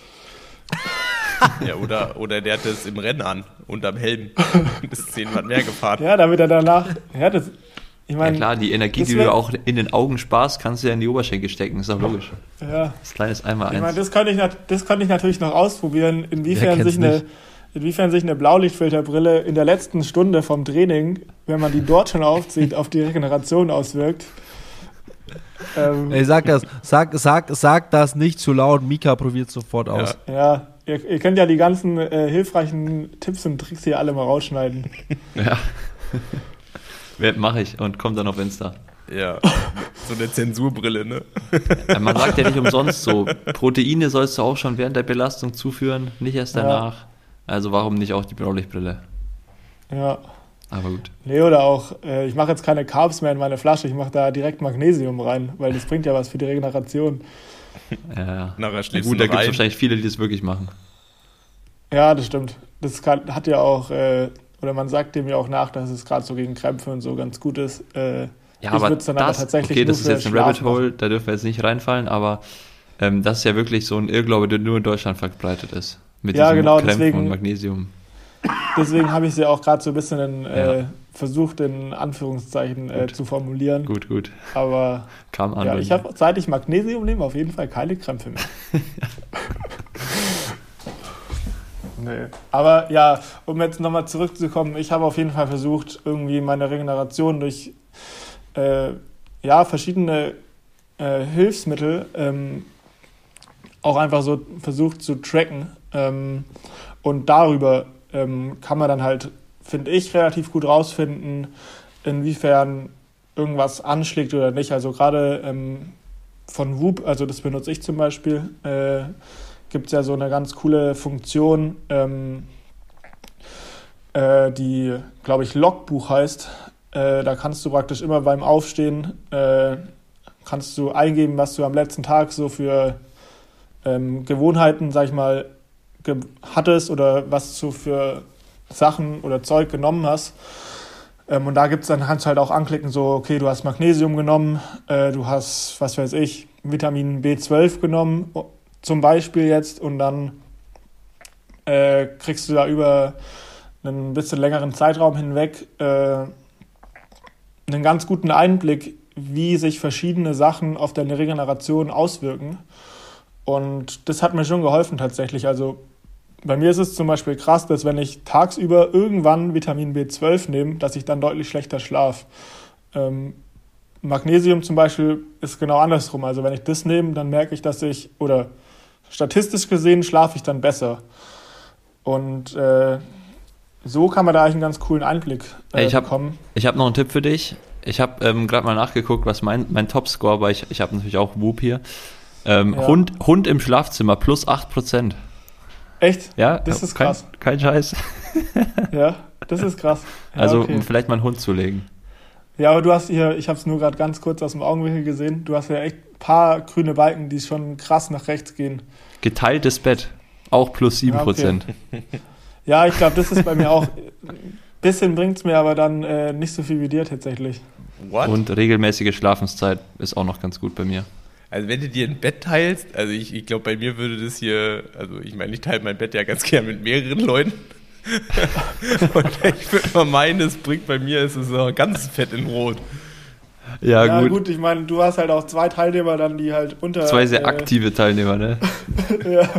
Ja, oder der hat das im Rennen an, unterm Helm. Das ist 10 Watt mehr gefahren. Ja, damit er danach... Ja, ich mein, ja klar, die Energie, die du auch in den Augen sparst, kannst du ja in die Oberschenkel stecken, ist doch logisch. Ja. Das kleines 1x1. Ich meine, das könnte ich natürlich noch ausprobieren, inwiefern sich eine Blaulichtfilterbrille in der letzten Stunde vom Training, wenn man die dort schon aufzieht, auf die Regeneration auswirkt. Ey, sag das nicht zu laut, Mika probiert sofort aus. Ja, ihr könnt ja die ganzen hilfreichen Tipps und Tricks hier alle mal rausschneiden. Ja. Mache ich und kommt dann auf Insta. Ja, so eine Zensurbrille, ne? Man sagt ja nicht umsonst so, Proteine sollst du auch schon während der Belastung zuführen, nicht erst danach. Ja. Also warum nicht auch die Blaulichtbrille? Ja. Aber gut. Nee, oder auch, ich mache jetzt keine Carbs mehr in meine Flasche, ich mache da direkt Magnesium rein, weil das bringt ja was für die Regeneration. Ja. Nachher schläfst gut, du da gibt es rein. wahrscheinlich viele, die das wirklich machen. Ja, das stimmt. Das hat ja auch, oder man sagt dem ja auch nach, dass es gerade so gegen Krämpfe und so ganz gut ist. Ja, aber das ist jetzt ein Rabbit Hole, da dürfen wir jetzt nicht reinfallen, aber das ist ja wirklich so ein Irrglaube, der nur in Deutschland verbreitet ist. Mit ja, diesem genau, Krämpfen und Magnesium. Deswegen habe ich es ja auch gerade so ein bisschen versucht, in Anführungszeichen zu formulieren. Gut. Aber kam an. Ja, ich habe, seit ich Magnesium nehme, auf jeden Fall keine Krämpfe mehr. Nee. Aber ja, um jetzt nochmal zurückzukommen, ich habe auf jeden Fall versucht, irgendwie meine Regeneration durch verschiedene Hilfsmittel auch einfach so versucht zu tracken. Und darüber kann man dann halt, finde ich, relativ gut rausfinden, inwiefern irgendwas anschlägt oder nicht. Also gerade von Whoop, also das benutze ich zum Beispiel, gibt es ja so eine ganz coole Funktion, die, glaube ich, Logbuch heißt. Da kannst du praktisch immer beim Aufstehen kannst du eingeben, was du am letzten Tag so für Gewohnheiten, sag ich mal, hattest oder was du für Sachen oder Zeug genommen hast. Und da kannst du halt auch anklicken, so, okay, du hast Magnesium genommen, du hast, was weiß ich, Vitamin B12 genommen, zum Beispiel jetzt, und dann kriegst du da über einen bisschen längeren Zeitraum hinweg einen ganz guten Einblick, wie sich verschiedene Sachen auf deine Regeneration auswirken. Und das hat mir schon geholfen tatsächlich. Also bei mir ist es zum Beispiel krass, dass wenn ich tagsüber irgendwann Vitamin B12 nehme, dass ich dann deutlich schlechter schlafe. Magnesium zum Beispiel ist genau andersrum. Also wenn ich das nehme, dann merke ich, oder statistisch gesehen schlafe ich dann besser. Und so kann man da eigentlich einen ganz coolen Einblick bekommen. Ich habe noch einen Tipp für dich. Ich habe gerade mal nachgeguckt, was mein Topscore war. Ich habe natürlich auch Whoop hier. Hund im Schlafzimmer plus 8%. Echt? Ja, das ist krass. Kein Scheiß. Ja, das ist krass. Ja, also okay. Vielleicht mal einen Hund zulegen. Ja, aber du hast hier, ich habe es nur gerade ganz kurz aus dem Augenwinkel gesehen, du hast ja echt ein paar grüne Balken, die schon krass nach rechts gehen. Geteiltes Bett, auch plus 7%. Okay. Ja, ich glaube, das ist bei mir auch, ein bisschen bringt es mir aber dann nicht so viel wie dir tatsächlich. What? Und regelmäßige Schlafenszeit ist auch noch ganz gut bei mir. Also wenn du dir ein Bett teilst, also ich glaube, bei mir würde das hier, also ich meine, ich teile mein Bett ja ganz gern mit mehreren Leuten. Und ich würde mal meinen, es bringt bei mir, es ist ganz fett in Rot. Ja, gut. Ich meine, du hast halt auch 2 Teilnehmer dann, die halt unter... 2 sehr aktive Teilnehmer, ne? Ja.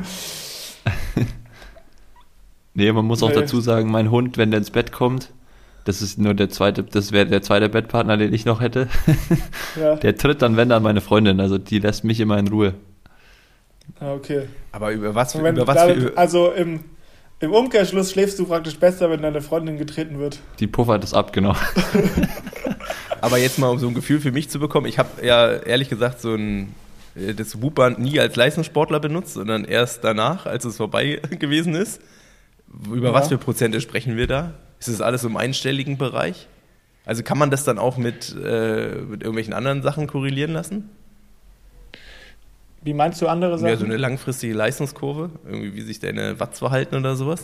Nee, man muss auch dazu sagen, mein Hund, wenn der ins Bett kommt, das wäre der zweite Bettpartner, den ich noch hätte. Ja. Der tritt dann, wenn dann meine Freundin, also die lässt mich immer in Ruhe. Okay. Aber über was für... Also im Umkehrschluss schläfst du praktisch besser, wenn deine Freundin getreten wird. Die puffert das ab, genau. Aber jetzt mal, um so ein Gefühl für mich zu bekommen, ich habe ja ehrlich gesagt das Whoop-Band nie als Leistungssportler benutzt, sondern erst danach, als es vorbei gewesen ist. Über was für Prozente sprechen wir da? Ist das alles im einstelligen Bereich? Also kann man das dann auch mit irgendwelchen anderen Sachen korrelieren lassen? Wie meinst du andere Sachen? Ja, so eine langfristige Leistungskurve, irgendwie wie sich deine Watts verhalten oder sowas?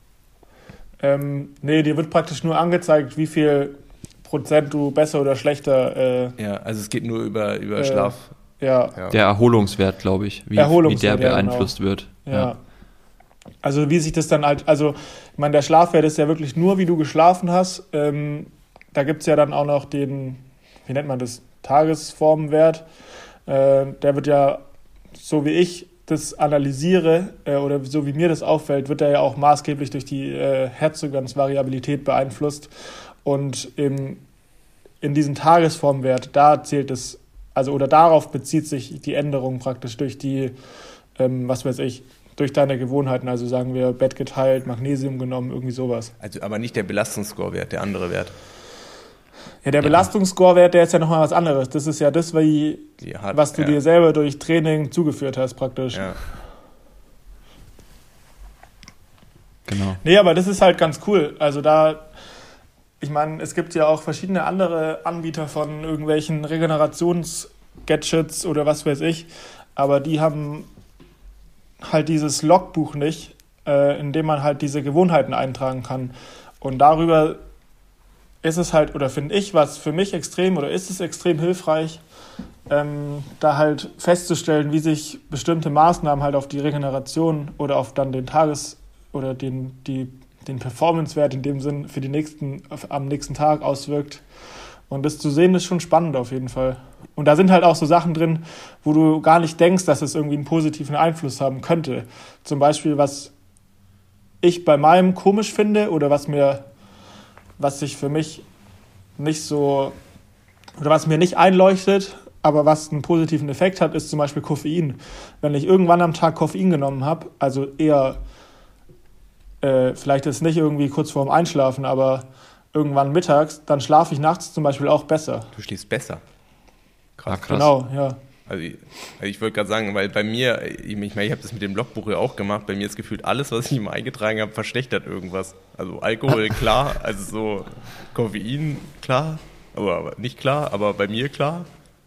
Nee, dir wird praktisch nur angezeigt, wie viel Prozent du besser oder schlechter... ja, also es geht nur über Schlaf. Ja. Der Erholungswert, glaube ich, wie der beeinflusst wird. Ja. Also wie sich das dann halt... Also, ich meine, der Schlafwert ist ja wirklich nur, wie du geschlafen hast. Da gibt es ja dann auch noch den, wie nennt man das, Tagesformwert. Der wird ja, so wie ich das analysiere oder so wie mir das auffällt, wird er ja auch maßgeblich durch die Herzfrequenzvariabilität beeinflusst. Und in diesem Tagesformwert, da zählt es, also oder darauf bezieht sich die Änderung praktisch durch die, durch deine Gewohnheiten. Also sagen wir Bett geteilt, Magnesium genommen, irgendwie sowas. Also aber nicht der Belastungsscore-Wert, der andere Wert. Ja, der Belastungsscore-Wert, der ist ja nochmal was anderes. Das ist ja das, was du dir selber durch Training zugeführt hast, praktisch. Ja. Genau. Nee, aber das ist halt ganz cool. Also ich meine, es gibt ja auch verschiedene andere Anbieter von irgendwelchen Regenerations-Gadgets oder was weiß ich, aber die haben halt dieses Logbuch nicht, in dem man halt diese Gewohnheiten eintragen kann. Und darüber ist es halt, oder finde ich, was für mich extrem, oder ist es extrem hilfreich, da halt festzustellen, wie sich bestimmte Maßnahmen halt auf die Regeneration oder auf dann den oder den Performance-Wert in dem Sinn für am nächsten Tag auswirkt. Und das zu sehen, ist schon spannend auf jeden Fall. Und da sind halt auch so Sachen drin, wo du gar nicht denkst, dass es irgendwie einen positiven Einfluss haben könnte. Zum Beispiel, was ich bei meinem komisch finde oder was sich für mich nicht so, oder was mir nicht einleuchtet, aber was einen positiven Effekt hat, ist zum Beispiel Koffein. Wenn ich irgendwann am Tag Koffein genommen habe, also eher, vielleicht ist es nicht irgendwie kurz vorm Einschlafen, aber irgendwann mittags, dann schlafe ich nachts zum Beispiel auch besser. Du schläfst besser. Krass. Genau, ja. Also ich wollte gerade sagen, weil bei mir, ich habe das mit dem Logbuch ja auch gemacht, bei mir ist gefühlt alles, was ich immer eingetragen habe, verschlechtert irgendwas. Also Alkohol, klar, also so Koffein, klar, aber nicht klar, aber bei mir klar.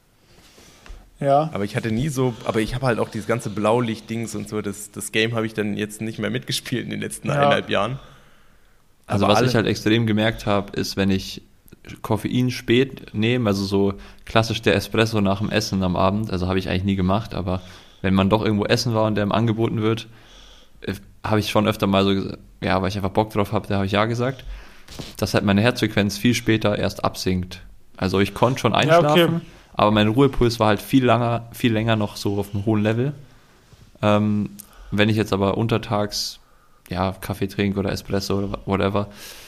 Ja. Aber ich hatte nie so, aber ich habe halt auch dieses ganze Blaulicht-Dings und so, das Game habe ich dann jetzt nicht mehr mitgespielt in den letzten 1,5 Jahren. Also was ich halt extrem gemerkt habe, ist, wenn ich Koffein spät nehme, also so klassisch der Espresso nach dem Essen am Abend, also habe ich eigentlich nie gemacht, aber wenn man doch irgendwo essen war und der ihm angeboten wird, habe ich schon öfter mal so gesagt, ja, weil ich einfach Bock drauf habe, da habe ich ja gesagt, dass halt meine Herzfrequenz viel später erst absinkt. Also ich konnte schon einschlafen, okay, aber mein Ruhepuls war halt viel länger noch so auf einem hohen Level. Wenn ich jetzt aber untertags Kaffee trinke oder Espresso oder whatever,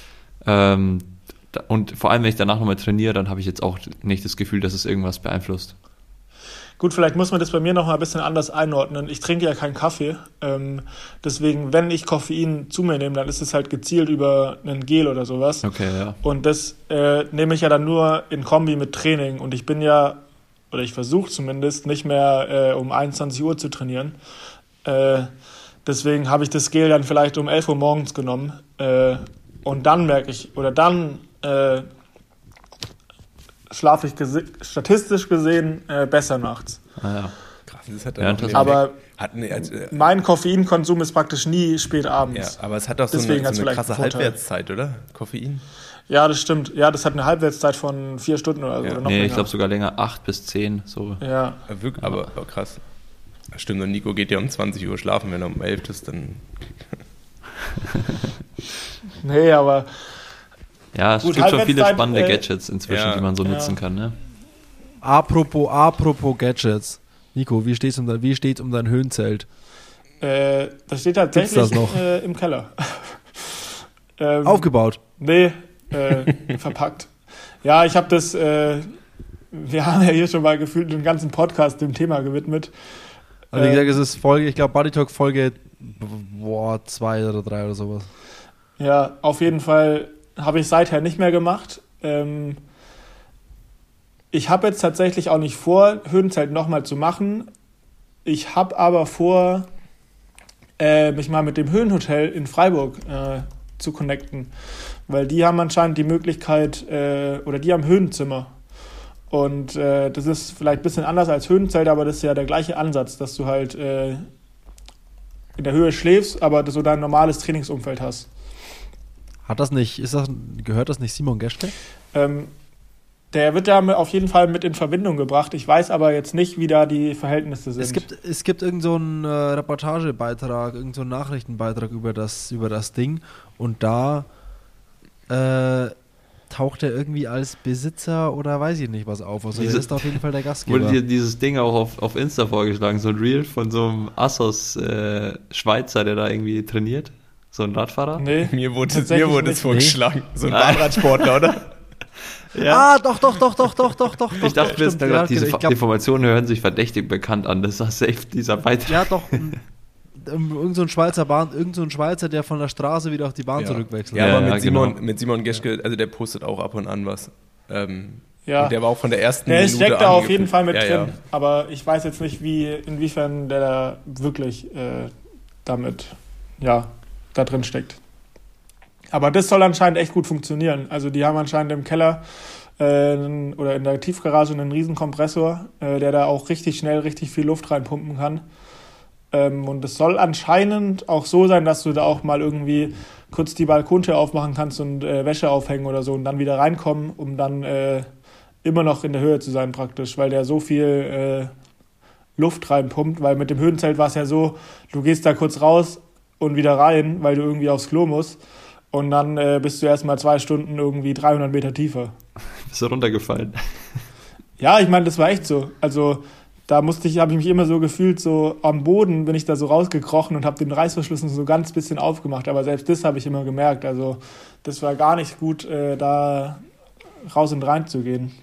und vor allem, wenn ich danach nochmal trainiere, dann habe ich jetzt auch nicht das Gefühl, dass es irgendwas beeinflusst. Gut, vielleicht muss man das bei mir noch mal ein bisschen anders einordnen. Ich trinke ja keinen Kaffee. Deswegen, wenn ich Koffein zu mir nehme, dann ist es halt gezielt über einen Gel oder sowas. Okay, ja. Und das nehme ich ja dann nur in Kombi mit Training. Und ich bin ja, oder ich versuche zumindest, nicht mehr um 21 Uhr zu trainieren. Deswegen habe ich das Gel dann vielleicht um 11 Uhr morgens genommen. Und dann merke ich, oder dann schlafe ich statistisch gesehen besser nachts. Ah, ja. Krass, das hat aber mein Koffeinkonsum ist praktisch nie spät abends. Ja, aber es hat doch so eine krasse Halbwertszeit, oder? Koffein? Ja, das stimmt. Ja, das hat eine Halbwertszeit von 4 Stunden oder so. Ja. Oder noch nee, länger. Ich glaube sogar länger, 8 bis 10. So. Ja. Aber krass. Stimmt, und Nico geht ja um 20 Uhr schlafen, wenn er um 11 ist, dann... Nee, aber... Ja, es gibt schon viele spannende Gadgets inzwischen, die man so nutzen kann, ne? Apropos Gadgets. Nico, wie steht's um dein Höhenzelt? Das steht tatsächlich das noch? Im Keller. Aufgebaut? Nee, verpackt. Ja, ich habe das, wir haben ja hier schon mal gefühlt den ganzen Podcast dem Thema gewidmet. Also wie gesagt, es ist ich glaube Body Talk Folge 2 oder 3 oder sowas. Ja, auf jeden Fall habe ich seither nicht mehr gemacht. Ich habe jetzt tatsächlich auch nicht vor, Höhenzelt nochmal zu machen. Ich habe aber vor, mich mal mit dem Höhenhotel in Freiburg zu connecten. Weil die haben anscheinend die Möglichkeit, oder die haben Höhenzimmer. Und das ist vielleicht ein bisschen anders als Höhenzelt, aber das ist ja der gleiche Ansatz, dass du halt in der Höhe schläfst, aber so dein normales Trainingsumfeld hast. Gehört das nicht Simon Geschke? Der wird da auf jeden Fall mit in Verbindung gebracht. Ich weiß aber jetzt nicht, wie da die Verhältnisse sind. Es gibt irgend so einen Reportagebeitrag, irgend so einen Nachrichtenbeitrag über das Ding und da taucht er irgendwie als Besitzer oder weiß ich nicht was auf. Also er ist auf jeden Fall der Gastgeber. Wurde dir dieses Ding auch auf Insta vorgeschlagen, so ein Reel von so einem Assos Schweizer, der da irgendwie trainiert? So ein Radfahrer? Nee, mir wurde es vorgeschlagen. So ein Bahnradsportler, oder? Ja. Doch. Ich dachte, diese Informationen hören sich verdächtig bekannt an. Das ist safe, dieser Beitrag. Ja, doch. Irgend so ein Schweizer, der von der Straße wieder auf die Bahn zurückwechselt. Ja, aber mit Simon Geschke, also der postet auch ab und an was. Und der war auch von der ersten Minute an. Der steckt da auf jeden Fall mit drin. Aber ich weiß jetzt nicht, inwiefern der da wirklich damit, da drin steckt. Aber das soll anscheinend echt gut funktionieren. Also die haben anscheinend im Keller oder in der Tiefgarage einen riesen Kompressor, der da auch richtig schnell richtig viel Luft reinpumpen kann. Und es soll anscheinend auch so sein, dass du da auch mal irgendwie kurz die Balkontür aufmachen kannst und Wäsche aufhängen oder so und dann wieder reinkommen, um dann immer noch in der Höhe zu sein praktisch, weil der so viel Luft reinpumpt. Weil mit dem Höhenzelt war es ja so, du gehst da kurz raus und wieder rein, weil du irgendwie aufs Klo musst. Und dann bist du erstmal 2 Stunden irgendwie 300 Meter tiefer. Bist du runtergefallen? Ja, ich meine, das war echt so. Also da habe ich mich immer so gefühlt, so am Boden bin ich da so rausgekrochen und habe den Reißverschluss so ganz bisschen aufgemacht. Aber selbst das habe ich immer gemerkt. Also das war gar nicht gut, da raus und rein zu gehen.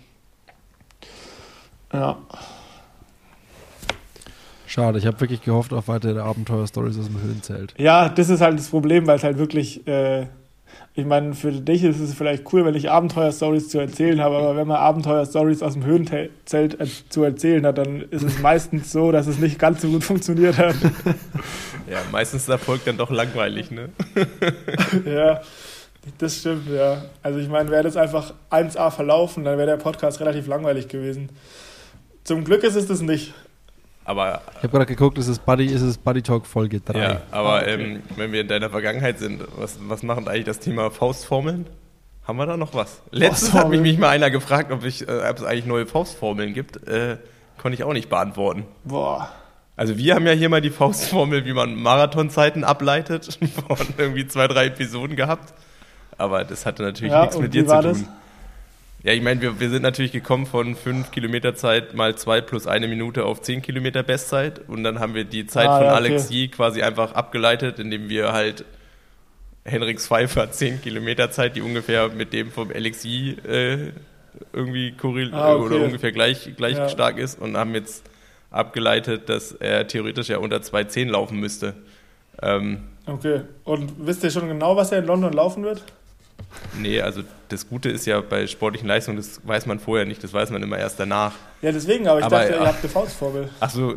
Ja. Schade, ich habe wirklich gehofft auf weitere Abenteuer-Stories aus dem Höhenzelt. Ja, das ist halt das Problem, weil es halt wirklich, ich meine, für dich ist es vielleicht cool, wenn ich Abenteuer-Stories zu erzählen habe, aber wenn man Abenteuer-Stories aus dem Höhenzelt zu erzählen hat, dann ist es meistens so, dass es nicht ganz so gut funktioniert hat. Ja, meistens ist der Erfolg dann doch langweilig, ne? Ja, das stimmt, ja. Also ich meine, wäre das einfach 1A verlaufen, dann wäre der Podcast relativ langweilig gewesen. Zum Glück ist es das nicht. Aber, ich habe gerade geguckt, es ist Buddy Talk Folge 3. Ja, aber wenn wir in deiner Vergangenheit sind, was machen eigentlich das Thema Faustformeln? Haben wir da noch was? Letztens hat mich mal einer gefragt, ob es eigentlich neue Faustformeln gibt. Konnte ich auch nicht beantworten. Boah. Also wir haben ja hier mal die Faustformel, wie man Marathonzeiten ableitet, von irgendwie 2, 3 Episoden gehabt. Aber das hatte natürlich nichts mit dir zu tun. Das? Ja, ich meine, wir sind natürlich gekommen von 5 Kilometer Zeit mal 2 plus 1 Minute auf 10 Kilometer Bestzeit. Und dann haben wir die Zeit von Alex Yee quasi einfach abgeleitet, indem wir halt Henriks Pfeiffer 10 Kilometer Zeit, die ungefähr mit dem vom Alex Yee irgendwie oder ungefähr gleich stark ist. Und haben jetzt abgeleitet, dass er theoretisch ja unter 2,10 laufen müsste. Okay. Und wisst ihr schon genau, was er in London laufen wird? Nee, also das Gute ist ja bei sportlichen Leistungen, das weiß man vorher nicht, das weiß man immer erst danach. Ja, deswegen, aber ich dachte, ihr habt eine Faustformel. Ach so.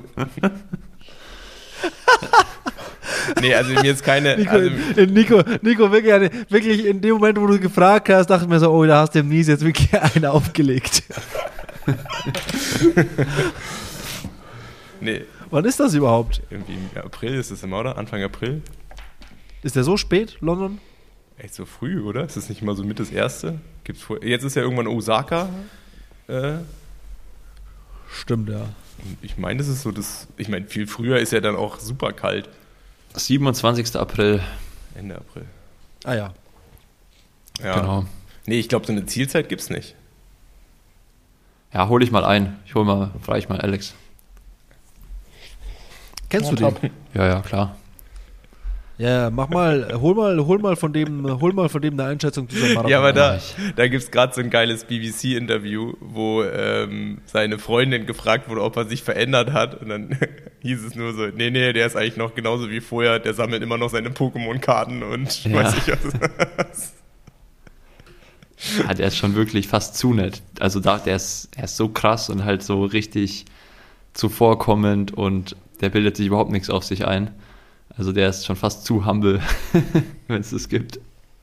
Nee, also mir ist keine... Nico, wirklich in dem Moment, wo du gefragt hast, dachte ich mir so, oh, da hast du dem Nies jetzt wirklich einen aufgelegt. Nee. Wann ist das überhaupt? Irgendwie im April ist es immer, oder? Anfang April. Ist der so spät, London? Echt so früh, oder? Ist das nicht mal so mit das Erste? Jetzt ist ja irgendwann Osaka. Stimmt, ja. Ich meine, das ist so viel früher ist ja dann auch super kalt. 27. April. Ende April. Ah ja. Ja. Genau. Nee, ich glaube, so eine Zielzeit gibt's nicht. Ja, hol ich mal ein. Frage ich mal Alex. Kennst du den? Ja, klar. Ja, hol mal von dem eine Einschätzung zu seinem Marathon. Ja, aber da gibt es gerade so ein geiles BBC-Interview, wo seine Freundin gefragt wurde, ob er sich verändert hat. Und dann hieß es nur so, nee, der ist eigentlich noch genauso wie vorher, der sammelt immer noch seine Pokémon-Karten und weiß ich was. Ja, der ist schon wirklich fast zu nett. Also er ist so krass und halt so richtig zuvorkommend und der bildet sich überhaupt nichts auf sich ein. Also der ist schon fast zu humble, wenn es das gibt.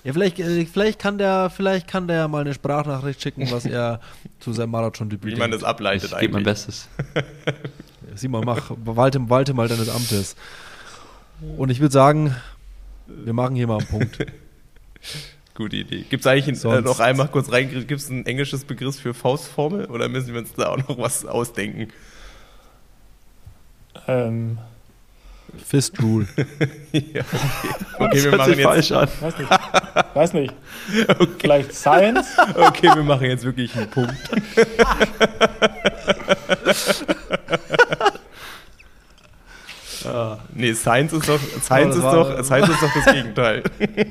Ja, vielleicht kann der mal eine Sprachnachricht schicken, was er zu seinem Marathon-Debüt Wie man das ableitet Ich gebe mein Bestes. Simon, walte mal deines Amtes. Und ich würde sagen, wir machen hier mal einen Punkt. Gute Idee. Gibt es eigentlich noch einmal kurz rein, gibt es ein englisches Begriff für Faustformel oder müssen wir uns da auch noch was ausdenken? Fist Rule. Ja, okay, wir machen jetzt falsch an. Weiß nicht. Okay. Vielleicht Science? Okay, wir machen jetzt wirklich einen Punkt. Nee, Science ist doch das Gegenteil.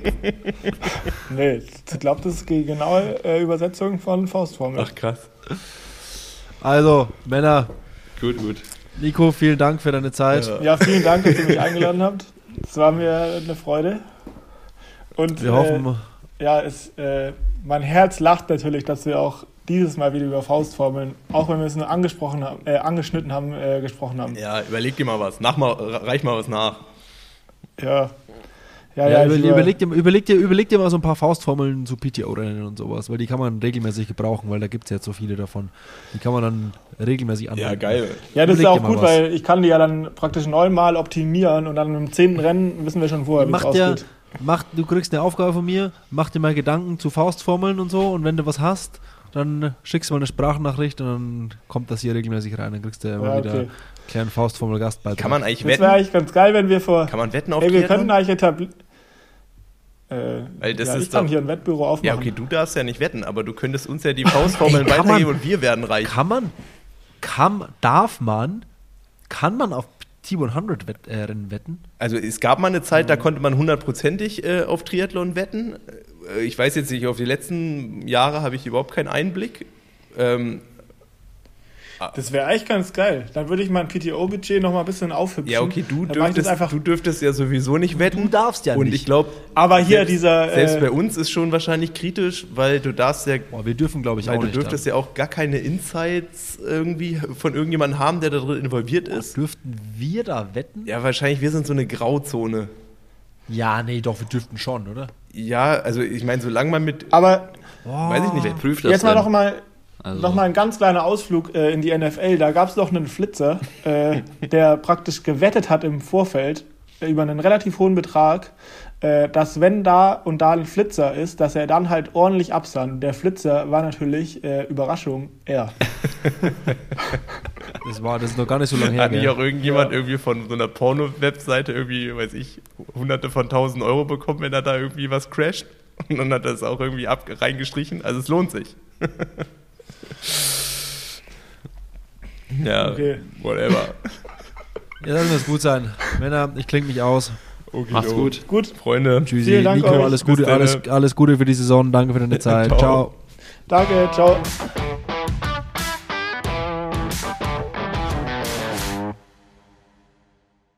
Nee, ich glaube, das ist die genaue Übersetzung von Faustformel. Ach, krass. Also, Männer. Gut. Nico, vielen Dank für deine Zeit. Ja, vielen Dank, dass ihr mich eingeladen habt. Es war mir eine Freude. Und wir hoffen... mein Herz lacht natürlich, dass wir auch dieses Mal wieder über Faustformeln, auch wenn wir es nur angeschnitten haben, gesprochen haben. Ja, überleg dir mal was. Reich mal was nach. Ja, überleg dir mal so ein paar Faustformeln zu PTO-Rennen und sowas, weil die kann man regelmäßig gebrauchen, weil da gibt es jetzt so viele davon. Die kann man dann regelmäßig anwenden. Ja, geil. Ja, das ist auch gut, weil ich kann die ja dann praktisch 9-mal optimieren und dann im 10. Rennen wissen wir schon vorher, wie es ausgeht. Du kriegst eine Aufgabe von mir, mach dir mal Gedanken zu Faustformeln und so und wenn du was hast, dann schickst du mal eine Sprachnachricht und dann kommt das hier regelmäßig rein. Dann kriegst du immer wieder einen kleinen Faustformel-Gastbeitrag. Kann man eigentlich wetten? Das wäre eigentlich ganz geil, wenn wir Kann man wetten auf wir könnten eigentlich etablieren... ich kann hier ein Wettbüro aufmachen. Ja, okay, du darfst ja nicht wetten, aber du könntest uns ja die Faustformeln weitergeben und wir werden reich. Kann man auf T100-Rennen wetten? Also es gab mal eine Zeit, da konnte man 100%ig auf Triathlon wetten. Ich weiß jetzt nicht, auf die letzten Jahre habe ich überhaupt keinen Einblick. Das wäre eigentlich ganz geil. Dann würde ich mein PTO-Budget noch mal ein bisschen aufhübschen. Ja, okay, du dürftest ja sowieso nicht wetten. Du darfst ja nicht. Und ich glaube, aber hier selbst bei uns ist schon wahrscheinlich kritisch, weil du darfst ja... wir dürfen, glaube ich, auch nicht. Du dürftest ja auch gar keine Insights irgendwie von irgendjemandem haben, der da drin involviert ist. Dürften wir da wetten? Ja, wahrscheinlich, wir sind so eine Grauzone. Ja, nee, doch, wir dürften schon, oder? Ja, also ich meine, solange man mit... Aber... weiß ich nicht, wer prüft das jetzt denn? Noch mal ein ganz kleiner Ausflug in die NFL. Da gab es doch einen Flitzer, der praktisch gewettet hat im Vorfeld über einen relativ hohen Betrag, dass wenn da und da ein Flitzer ist, dass er dann halt ordentlich absah. Der Flitzer war natürlich, Überraschung, er. Das ist noch gar nicht so lange her. Hat nicht auch irgendjemand irgendwie von so einer Porno-Webseite irgendwie, weiß ich, Hunderte von 1.000 Euro bekommen, wenn er da irgendwie was crasht? Und dann hat er es auch irgendwie reingestrichen. Also es lohnt sich. Ja, okay. Whatever. Ja, lassen wir es gut sein. Männer, ich klinge mich aus. Okay, macht's gut. Gut. Freunde. Tschüssi. Nico, alles Gute für die Saison. Danke für deine Zeit. Ciao. Danke, ciao.